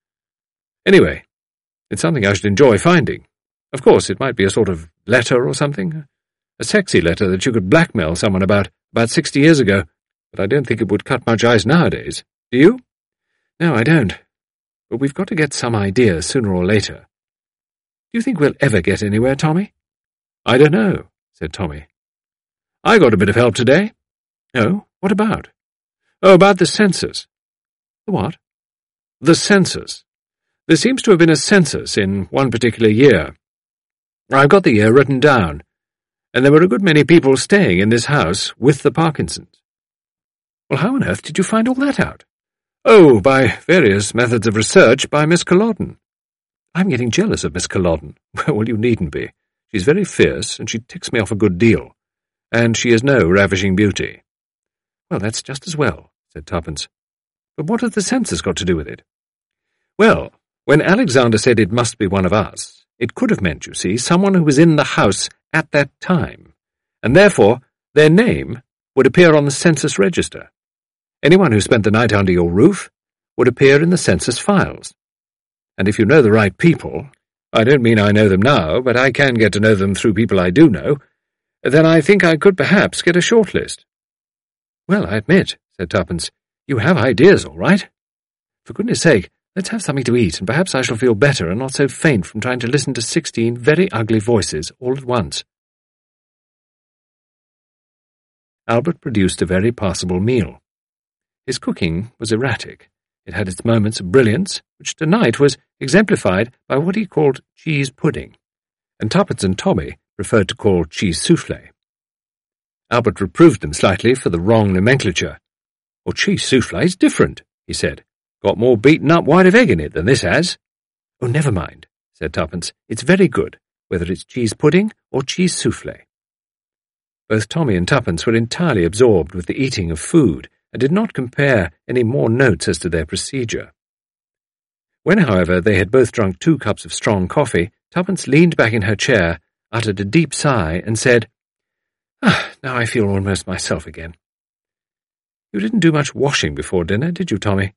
A: Anyway, it's something I should enjoy finding. Of course, it might be a sort of letter or something. A sexy letter that you could blackmail someone about 60 years ago, but I don't think it would cut much ice nowadays. Do you? No, I don't. But we've got to get some idea sooner or later. Do you think we'll ever get anywhere, Tommy? I don't know, said Tommy. I got a bit of help today. Oh, what about? Oh, about the census. The what? The census. There seems to have been a census in one particular year. I've got the year written down, and there were a good many people staying in this house with the Parkinsons. Well, how on earth did you find all that out? Oh, by various methods of research by Miss Culloden. I'm getting jealous of Miss Culloden. Well, you needn't be. She's very fierce, and she ticks me off a good deal. And she is no ravishing beauty. Well, that's just as well, said Tuppence. But what has the census got to do with it? Well, when Alexander said it must be one of us, it could have meant, you see, someone who was in the house at that time, and therefore their name would appear on the census register. Anyone who spent the night under your roof would appear in the census files. And if you know the right people, I don't mean I know them now, but I can get to know them through people I do know, then I think I could perhaps get a short list. Well, I admit, said Tuppence, you have ideas, all right. For goodness sake, let's have something to eat, and perhaps I shall feel better and not so faint from trying to listen to 16 very ugly voices all at once. Albert produced a very passable meal. His cooking was erratic. It had its moments of brilliance, which tonight was exemplified by what he called cheese pudding, and Tuppence and Tommy preferred to call cheese soufflé. Albert reproved them slightly for the wrong nomenclature. Well, cheese soufflé's different, he said. Got more beaten-up white of egg in it than this has. Oh, never mind, said Tuppence. It's very good, whether it's cheese pudding or cheese soufflé. Both Tommy and Tuppence were entirely absorbed with the eating of food, and did not compare any more notes as to their procedure. When, however, they had both drunk 2 cups of strong coffee, Tuppence leaned back in her chair, uttered a deep sigh, and said, now I feel almost myself again. You didn't do much washing before dinner, did you, Tommy?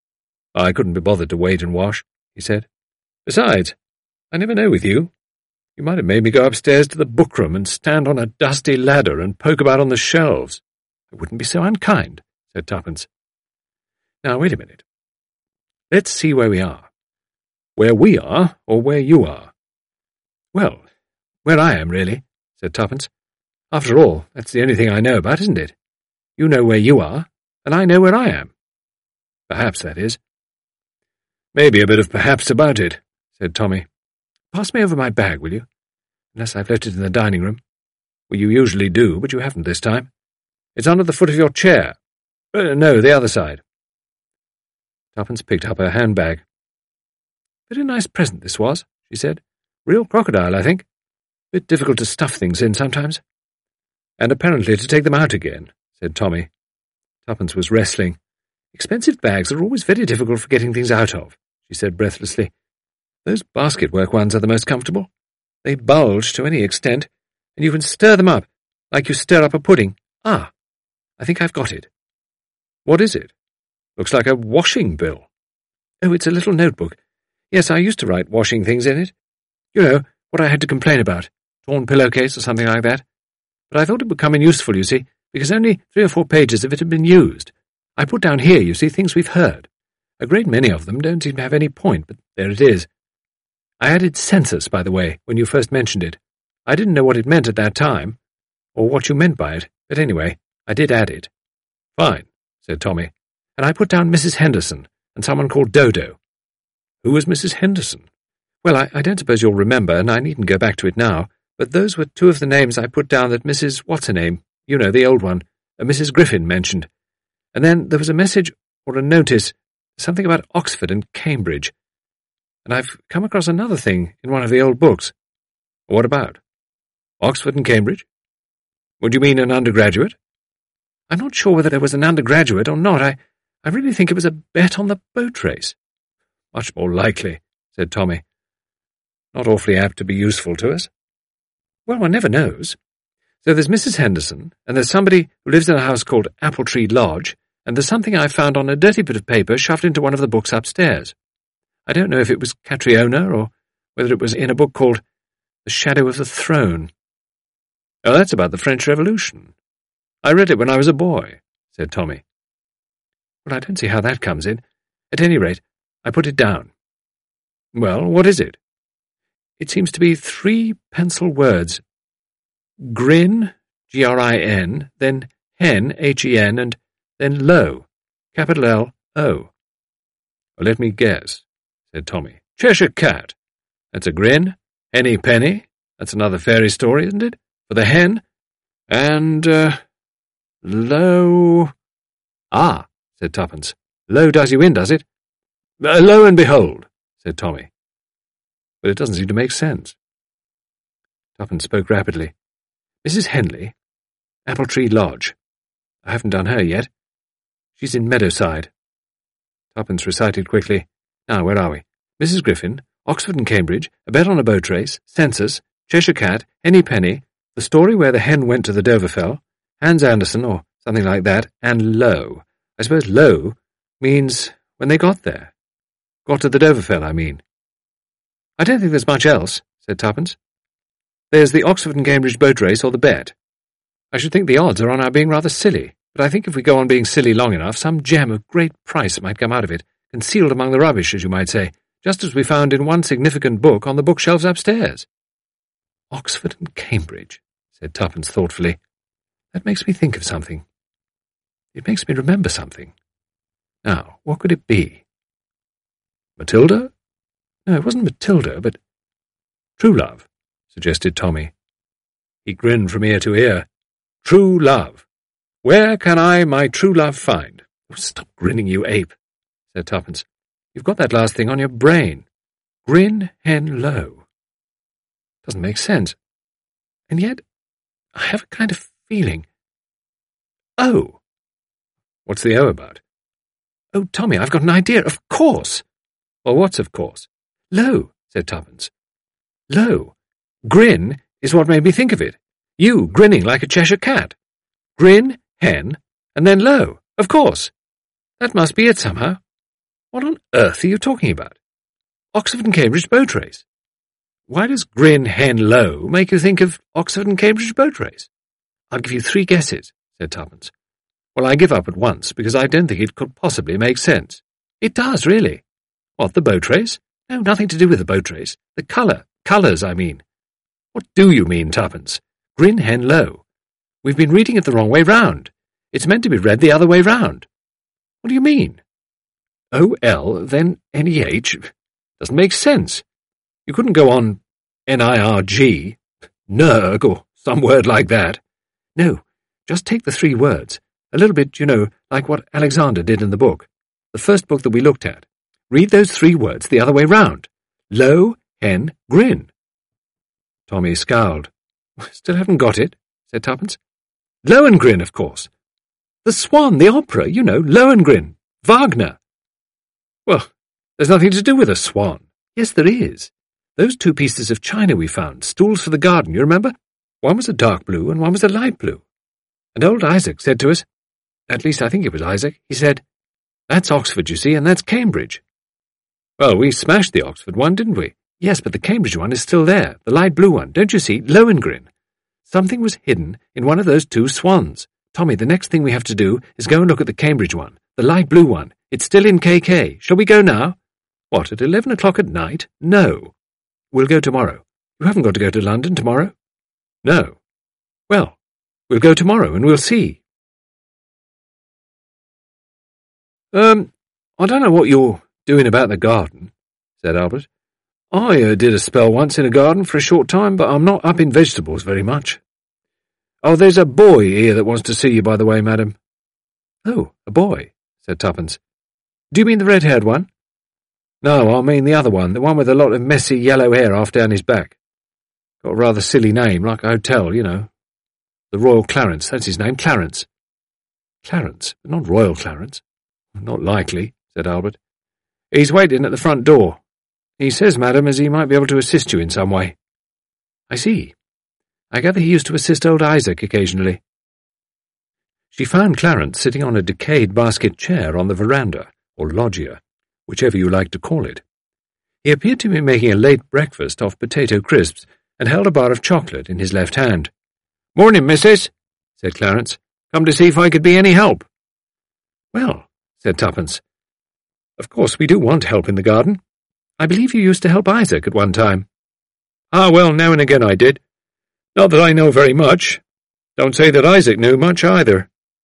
A: I couldn't be bothered to wait and wash, he said. Besides, I never know with you. You might have made me go upstairs to the bookroom and stand on a dusty ladder and poke about on the shelves. I wouldn't be so unkind, said Tuppence. Now, wait a minute. Let's see where we are. Where we are, or where you are? Well, where I am, really, said Tuppence. After all, that's the only thing I know about, isn't it? You know where you are, and I know where I am. Perhaps, that is. Maybe a bit of perhaps about it, said Tommy. Pass me over my bag, will you? Unless I've left it in the dining room. Well, you usually do, but you haven't this time. It's under the foot of your chair. No, the other side. Tuppence picked up her handbag. Very nice present this was, she said. Real crocodile, I think. Bit difficult to stuff things in sometimes. And apparently to take them out again, said Tommy. Tuppence was wrestling. Expensive bags are always very difficult for getting things out of, she said breathlessly. Those basket-work ones are the most comfortable. They bulge to any extent, and you can stir them up, like you stir up a pudding. Ah, I think I've got it. What is it? Looks like a washing bill. Oh, it's a little notebook. Yes, I used to write washing things in it. You know, what I had to complain about, torn pillowcase or something like that. But I thought it would come in useful, you see, because only 3 or 4 pages of it had been used. I put down here, you see, things we've heard. A great many of them don't seem to have any point, but there it is. I added census, by the way, when you first mentioned it. I didn't know what it meant at that time, or what you meant by it, but anyway, I did add it. Fine, said Tommy, and I put down Mrs. Henderson and someone called Dodo. Who was Mrs. Henderson? Well, I don't suppose you'll remember, and I needn't go back to it now, but those were 2 of the names I put down that Mrs. What's-her-name, you know, the old one, Mrs. Griffin mentioned. And then there was a message or a notice, something about Oxford and Cambridge. And I've come across another thing in one of the old books. What about? Oxford and Cambridge? Would you mean an undergraduate? I'm not sure whether there was an undergraduate or not. I really think it was a bet on the boat race. Much more likely, said Tommy. Not awfully apt to be useful to us. Well, one never knows. So there's Mrs. Henderson, and there's somebody who lives in a house called Appletree Lodge, and there's something I found on a dirty bit of paper shoved into one of the books upstairs. I don't know if it was Catriona, or whether it was in a book called The Shadow of the Throne. Oh, that's about the French Revolution. I read it when I was a boy, said Tommy. Well, I don't see how that comes in. At any rate, I put it down. Well, what is it? It seems to be 3 pencil words. Grin, Grin, then hen, H-E-N, and then low, capital L-O. Well, let me guess, said Tommy. Cheshire Cat. That's a grin. Henny Penny. That's another fairy story, isn't it? For the hen. And, low... Ah, said Tuppence. Lo does you in, does it? Lo and behold, said Tommy. But it doesn't seem to make sense. Tuppence spoke rapidly. Mrs. Henley, Appletree Lodge. I haven't done her yet. She's in Meadowside. Tuppence recited quickly. Now, where are we? Mrs. Griffin, Oxford and Cambridge, A Bet on a Boat Race, Census, Cheshire Cat, Henny Penny, The Story Where the Hen Went to the Dovrefell, Hans Andersen, or something like that, and Lo. I suppose Lo means when they got there. Got to the Dovrefell, I mean. I don't think there's much else, said Tuppence. There's the Oxford and Cambridge boat race or the bet. I should think the odds are on our being rather silly, but I think if we go on being silly long enough, some gem of great price might come out of it, concealed among the rubbish, as you might say, just as we found in one significant book on the bookshelves upstairs. Oxford and Cambridge, said Tuppence thoughtfully. That makes me think of something. It makes me remember something. Now, what could it be? Matilda? No, it wasn't Matilda, but True Love, suggested Tommy. He grinned from ear to ear. True love. Where can I my true love find? Oh, stop grinning, you ape, said Tuppence. You've got that last thing on your brain. Grin, hen, low. Doesn't make sense. And yet, I have a kind of feeling. Oh. What's the O about? Oh, Tommy, I've got an idea. Of course. Well, what's of course? Low, said Tuppence. Low. Grin is what made me think of it. You grinning like a Cheshire Cat. Grin, hen, and then low. Of course. That must be it somehow. What on earth are you talking about? Oxford and Cambridge boat race. Why does grin, hen, low make you think of Oxford and Cambridge boat race? I'll give you 3 guesses, said Tuppence. Well, I give up at once, because I don't think it could possibly make sense. It does, really. What, the boat race? No, nothing to do with the boat race. The colours, I mean. What do you mean, Tuppence? Grin, hen, low. We've been reading it the wrong way round. It's meant to be read the other way round. What do you mean? O-L, then N-E-H. Doesn't make sense. You couldn't go on N-I-R-G, nerg, or some word like that. No, just take the 3 words. A little bit, like what Alexander did in the book. The first book that we looked at. Read those 3 words the other way round. Low, hen, grin. Tommy scowled. Still haven't got it, said Tuppence. Lohengrin, of course. The Swan, the opera, Lohengrin. Wagner. Well, there's nothing to do with a swan. Yes, there is. Those 2 pieces of china we found, stools for the garden, you remember? One was a dark blue and one was a light blue. And old Isaac said to us, at least I think it was Isaac, he said, that's Oxford, you see, and that's Cambridge. Well, we smashed the Oxford one, didn't we? Yes, but the Cambridge one is still there, the light blue one, don't you see, Lohengrin. Something was hidden in one of those 2 swans. Tommy, the next thing we have to do is go and look at the Cambridge one, the light blue one. It's still in KK. Shall we go now? What, at 11 o'clock at night? No. We'll go tomorrow. You haven't got to go to London tomorrow? No. Well, we'll go tomorrow and we'll see. I don't know what you're doing about the garden, said Albert. I did a spell once in a garden for a short time, but I'm not up in vegetables very much. Oh, there's a boy here that wants to see you, by the way, madam. Oh, a boy, said Tuppence. Do you mean the red-haired one? No, I mean the other one, the one with a lot of messy yellow hair half down his back. Got a rather silly name, like a hotel, The Royal Clarence, that's his name, Clarence. Clarence, but not Royal Clarence. Not likely, said Albert. He's waiting at the front door. He says, madam, as he might be able to assist you in some way. I see. I gather he used to assist old Isaac occasionally. She found Clarence sitting on a decayed basket chair on the veranda, or loggia, whichever you like to call it. He appeared to be making a late breakfast off potato crisps, and held a bar of chocolate in his left hand. "Morning, missus," said Clarence. "Come to see if I could be any help." "Well," said Tuppence, "of course we do want help in the garden. I believe you used to help Isaac at one time." "Ah, well, now and again I did. Not that I know very much. Don't say that Isaac knew much either.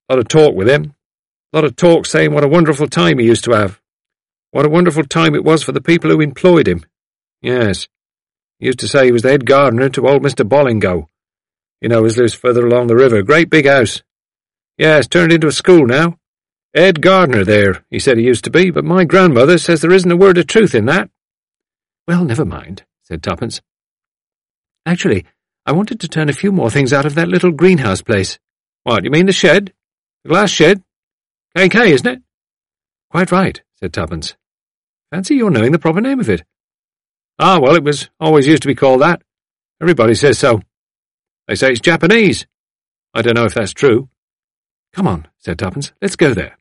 A: Lot of talk with him. Lot of talk saying what a wonderful time he used to have. What a wonderful time it was for the people who employed him. Yes. He used to say he was the head gardener to old Mr. Bollingo. You know, his lives further along the river. Great big house. Yes, turned into a school now. Head gardener there, he said he used to be, but my grandmother says there isn't a word of truth in that. Well, never mind, said Tuppence. Actually, I wanted to turn a few more things out of that little greenhouse place. What, you mean the shed? The glass shed? KK, isn't it? Quite right, said Tuppence. Fancy your knowing the proper name of it. Ah, well, it was always used to be called that. Everybody says so. They say it's Japanese. I don't know if that's true. Come on, said Tuppence, let's go there.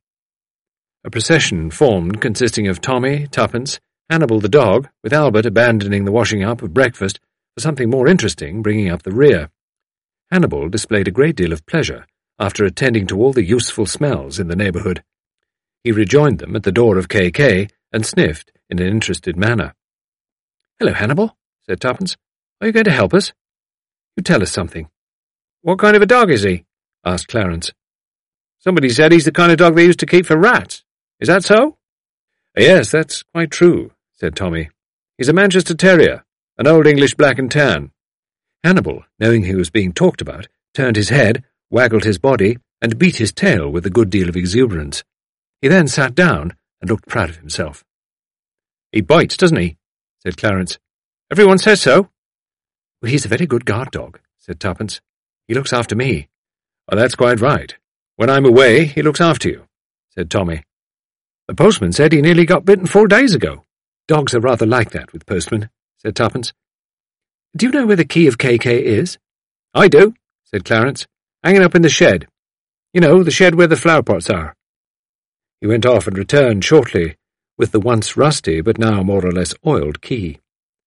A: A procession formed consisting of Tommy, Tuppence, Hannibal the dog, with Albert abandoning the washing up of breakfast for something more interesting bringing up the rear. Hannibal displayed a great deal of pleasure after attending to all the useful smells in the neighbourhood. He rejoined them at the door of KK and sniffed in an interested manner. Hello, Hannibal, said Tuppence. Are you going to help us? You tell us something. What kind of a dog is he? Asked Clarence. Somebody said he's the kind of dog they used to keep for rats. Is that so? Yes, that's quite true, said Tommy. He's a Manchester Terrier, an old English black and tan. Hannibal, knowing he was being talked about, turned his head, waggled his body, and beat his tail with a good deal of exuberance. He then sat down and looked proud of himself. He bites, doesn't he? Said Clarence. Everyone says so. Well, he's a very good guard dog, said Tuppence. He looks after me. Well, that's quite right. When I'm away, he looks after you, said Tommy. The postman said he nearly got bitten 4 days ago. Dogs are rather like that with postmen, said Tuppence. Do you know where the key of KK is? I do, said Clarence. Hanging up in the shed. You know, the shed where the flower pots are. He went off and returned shortly with the once rusty but now more or less oiled key.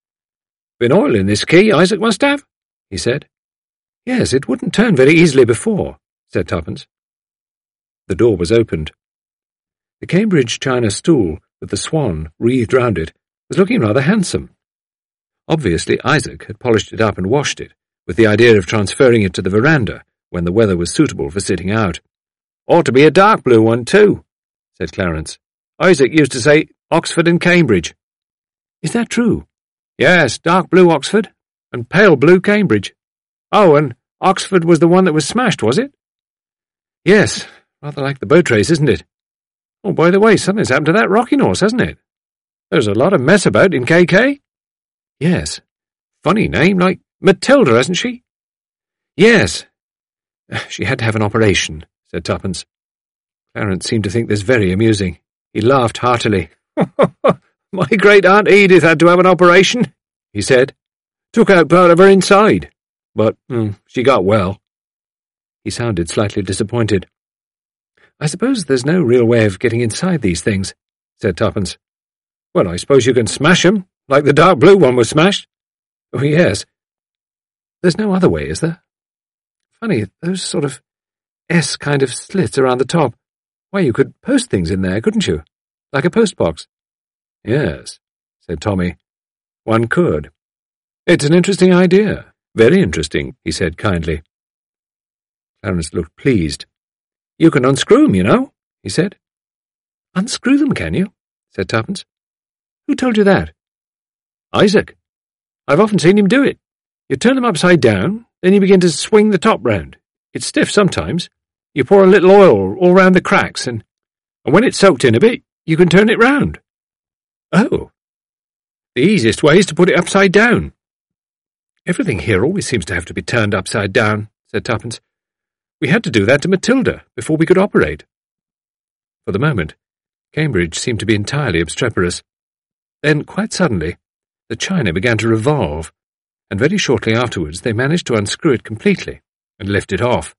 A: Been oiling this key, Isaac must have, he said. Yes, it wouldn't turn very easily before, said Tuppence. The door was opened. The Cambridge china stool with the swan wreathed round it was looking rather handsome. Obviously Isaac had polished it up and washed it, with the idea of transferring it to the veranda when the weather was suitable for sitting out. Ought to be a dark blue one too, said Clarence. Isaac used to say Oxford and Cambridge. Is that true? Yes, dark blue Oxford and pale blue Cambridge. Oh, and Oxford was the one that was smashed, was it? Yes, rather like the boat race, isn't it? Oh, by the way, something's happened to that rocking horse, hasn't it? There's a lot of mess about in KK. Yes. Funny name, like Matilda, hasn't she? Yes. She had to have an operation, said Tuppence. Clarence seemed to think this very amusing. He laughed heartily. My great-aunt Edith had to have an operation, he said. Took out part of her inside. But she got well. He sounded slightly disappointed. I suppose there's no real way of getting inside these things, said Tuppence. Well, I suppose you can smash 'em, like the dark blue one was smashed. Oh, yes. There's no other way, is there? Funny, those sort of S kind of slits around the top. Why, you could post things in there, couldn't you? Like a postbox. Yes, said Tommy. One could. It's an interesting idea. Very interesting, he said kindly. Clarence looked pleased. You can unscrew 'em, you know, he said. Unscrew them, can you? Said Tuppence. Who told you that? Isaac. I've often seen him do it. You turn them upside down, then you begin to swing the top round. It's stiff sometimes. You pour a little oil all round the cracks, and when it's soaked in a bit, you can turn it round. Oh. The easiest way is to put it upside down. Everything here always seems to have to be turned upside down, said Tuppence. We had to do that to Matilda before we could operate. For the moment, Cambridge seemed to be entirely obstreperous. Then, quite suddenly, the china began to revolve, and very shortly afterwards they managed to unscrew it completely and lift it off.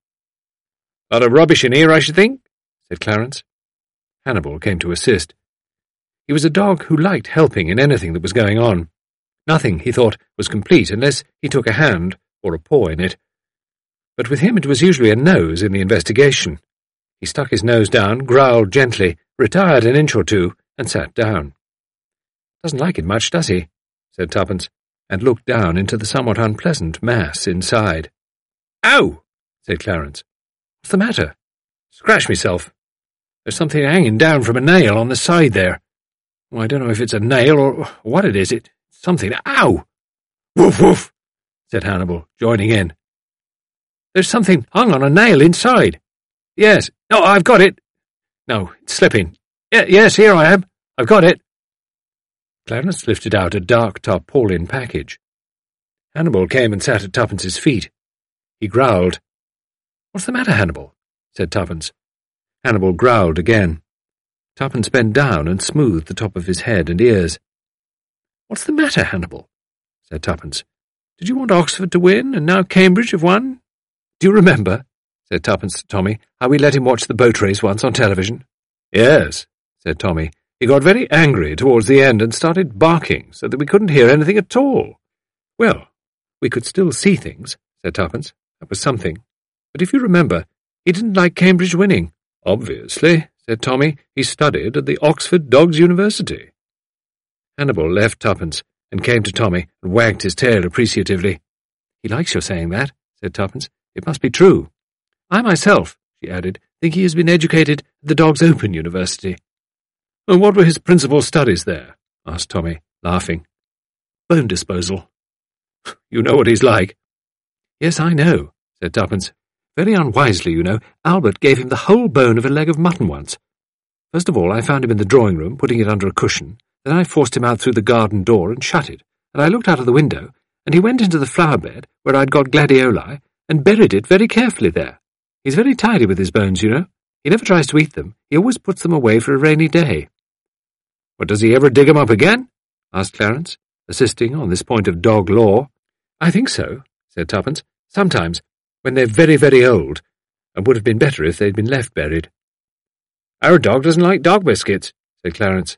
A: Lot of rubbish in here, I should think, said Clarence. Hannibal came to assist. He was a dog who liked helping in anything that was going on. Nothing, he thought, was complete unless he took a hand or a paw in it. But with him it was usually a nose in the investigation. He stuck his nose down, growled gently, retired an inch or two, and sat down. Doesn't like it much, does he? Said Tuppence, and looked down into the somewhat unpleasant mass inside. Ow! Said Clarence. What's the matter? scratched myself. There's something hanging down from a nail on the side there. Well, I don't know if it's a nail or what it is. It's something. Ow! Woof, woof, said Hannibal, joining in. There's something hung on a nail inside. Yes. No, I've got it. No, it's slipping. Yes, here I am. I've got it. Clarence lifted out a dark tarpaulin package. Hannibal came and sat at Tuppence's feet. He growled. What's the matter, Hannibal? Said Tuppence. Hannibal growled again. Tuppence bent down and smoothed the top of his head and ears. What's the matter, Hannibal? Said Tuppence. Did you want Oxford to win, and now Cambridge have won? Do you remember, said Tuppence to Tommy, how we let him watch the boat race once on television? Yes, said Tommy. He got very angry towards the end and started barking so that we couldn't hear anything at all. Well, we could still see things, said Tuppence. That was something. But if you remember, he didn't like Cambridge winning. Obviously, said Tommy. He studied at the Oxford Dogs' University. Hannibal left Tuppence and came to Tommy and wagged his tail appreciatively. He likes your saying that, said Tuppence. It must be true. I myself, she added, think he has been educated at the Dogs' Open University. And what were his principal studies there? Asked Tommy, laughing. Bone disposal. You know what he's like. Yes, I know, said Tuppence. Very unwisely, you know, Albert gave him the whole bone of a leg of mutton once. First of all, I found him in the drawing-room, putting it under a cushion. Then I forced him out through the garden door and shut it, and I looked out of the window, and he went into the flower-bed, where I'd got gladioli, and buried it very carefully there. He's very tidy with his bones, you know. He never tries to eat them. He always puts them away for a rainy day. But does he ever dig 'em up again? Asked Clarence, assisting on this point of dog law. I think so, said Tuppence. Sometimes, when they're very, very old, and would have been better if they'd been left buried. Our dog doesn't like dog biscuits, said Clarence.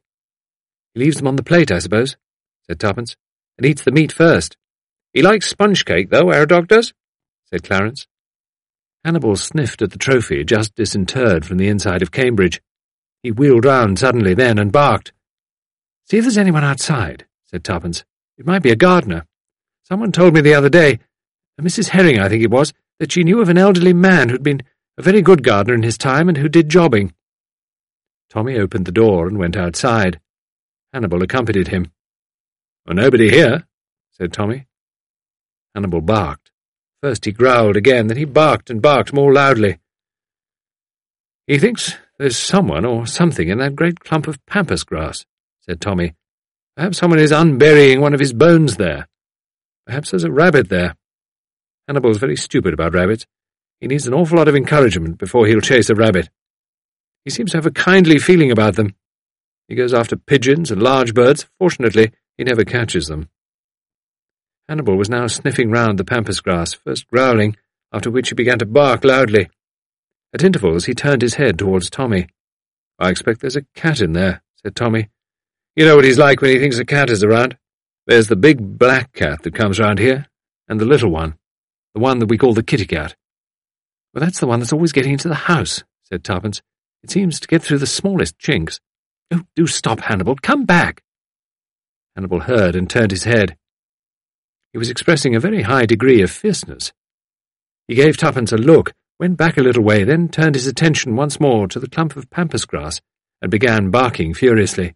A: He leaves them on the plate, I suppose, said Tuppence, and eats the meat first. He likes sponge cake, though, our dog does, said Clarence. Hannibal sniffed at the trophy just disinterred from the inside of Cambridge. He wheeled round suddenly then and barked. See if there's anyone outside, said Tuppence. It might be a gardener. Someone told me the other day, Mrs. Herring, I think it was, that she knew of an elderly man who'd been a very good gardener in his time and who did jobbing. Tommy opened the door and went outside. Hannibal accompanied him. Well, nobody here, said Tommy. Hannibal barked. First he growled again, then he barked and barked more loudly. He thinks there's someone or something in that great clump of pampas grass, said Tommy. Perhaps someone is unburying one of his bones there. Perhaps there's a rabbit there. Hannibal's very stupid about rabbits. He needs an awful lot of encouragement before he'll chase a rabbit. He seems to have a kindly feeling about them. He goes after pigeons and large birds. Fortunately, he never catches them. Hannibal was now sniffing round the pampas grass, first growling, after which he began to bark loudly. At intervals he turned his head towards Tommy. I expect there's a cat in there, said Tommy. You know what he's like when he thinks a cat is around. There's the big black cat that comes round here, and the little one, the one that we call the kitty cat. Well, that's the one that's always getting into the house, said Tuppence. It seems to get through the smallest chinks. Oh, do stop, Hannibal. Come back. Hannibal heard and turned his head. He was expressing a very high degree of fierceness. He gave Tuppence a look, went back a little way, then turned his attention once more to the clump of pampas grass and began barking furiously.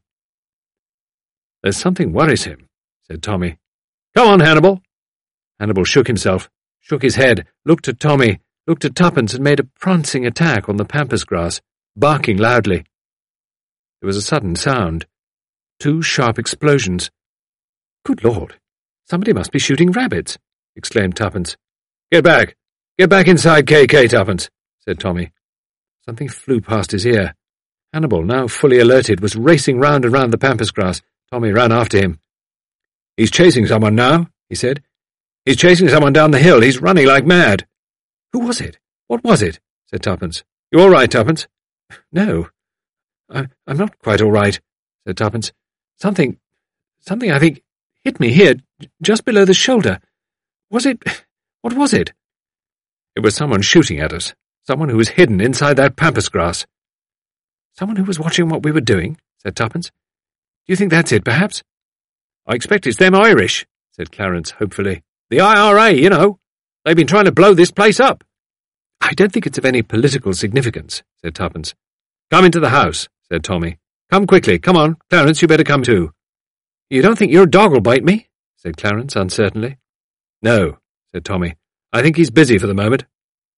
A: There's something worries him, said Tommy. Come on, Hannibal. Hannibal shook himself, shook his head, looked at Tommy, looked at Tuppence and made a prancing attack on the pampas grass, barking loudly. There was a sudden sound. 2 sharp explosions. Good Lord, somebody must be shooting rabbits, exclaimed Tuppence. Get back inside, KK, Tuppence, said Tommy. Something flew past his ear. Hannibal, now fully alerted, was racing round and round the pampas grass. Tommy ran after him. He's chasing someone now, he said. He's chasing someone down the hill. He's running like mad. Who was it? What was it? Said Tuppence. You all right, Tuppence? No, I'm not quite all right, said Tuppence. Something, I think, hit me here, just below the shoulder. What was it? It was someone shooting at us. Someone who was hidden inside that pampas grass. Someone who was watching what we were doing, said Tuppence. Do you think that's it, perhaps? I expect it's them Irish, said Clarence hopefully. The IRA, you know. They've been trying to blow this place up. I don't think it's of any political significance, said Tuppence. "Come into the house," said Tommy. "Come quickly. Come on. Clarence, you better come too." "You don't think your dog will bite me?" said Clarence uncertainly. "No," said Tommy. "I think he's busy for the moment."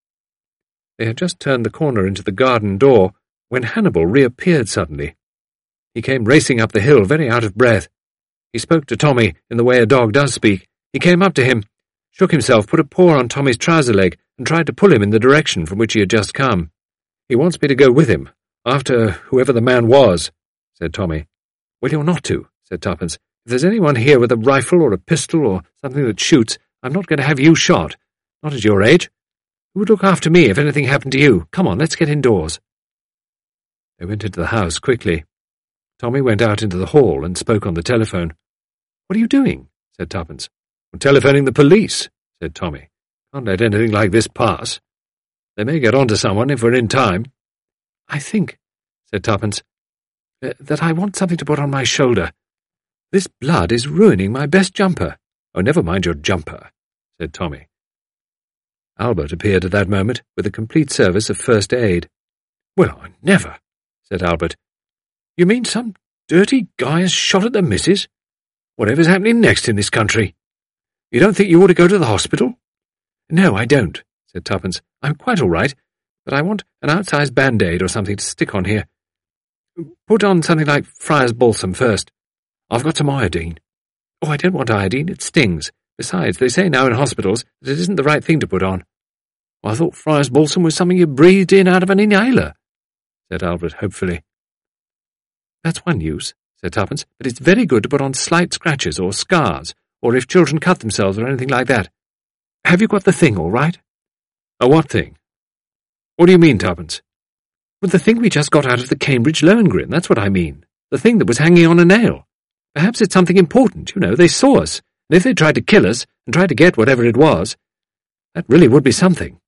A: They had just turned the corner into the garden door when Hannibal reappeared suddenly. He came racing up the hill, very out of breath. He spoke to Tommy in the way a dog does speak. He came up to him, shook himself, put a paw on Tommy's trouser leg, and tried to pull him in the direction from which he had just come. "He wants me to go with him, after whoever the man was," said Tommy. "Well, you're not to," said Tuppence. "If there's anyone here with a rifle or a pistol or something that shoots, I'm not going to have you shot. Not at your age. Who would look after me if anything happened to you? Come on, let's get indoors." They went into the house quickly. Tommy went out into the hall and spoke on the telephone. "What are you doing?" said Tuppence. "I'm telephoning the police," said Tommy. "Can't let anything like this pass. They may get on to someone if we're in time." "I think," said Tuppence, "that I want something to put on my shoulder. This blood is ruining my best jumper." "Oh, never mind your jumper," said Tommy. Albert appeared at that moment with a complete service of first aid. "Well, I never," said Albert. "You mean some dirty guy has shot at the missus? Whatever's happening next in this country? You don't think you ought to go to the hospital?" "No, I don't," said Tuppence. "I'm quite all right, but I want an outsized band-aid or something to stick on here. Put on something like Friar's Balsam first. I've got some iodine." "Oh, I don't want iodine. It stings. Besides, they say now in hospitals that it isn't the right thing to put on." "Well, I thought Friar's Balsam was something you breathed in out of an inhaler," said Albert hopefully. "That's one use," said Tuppence, "but it's very good to put on slight scratches or scars, or if children cut themselves or anything like that. Have you got the thing all right?" "A what thing? What do you mean, Tuppence?" "Well, the thing we just got out of the Cambridge Lohengrin, that's what I mean. The thing that was hanging on a nail. Perhaps it's something important, you know. They saw us, and if they tried to kill us and tried to get whatever it was, that really would be something."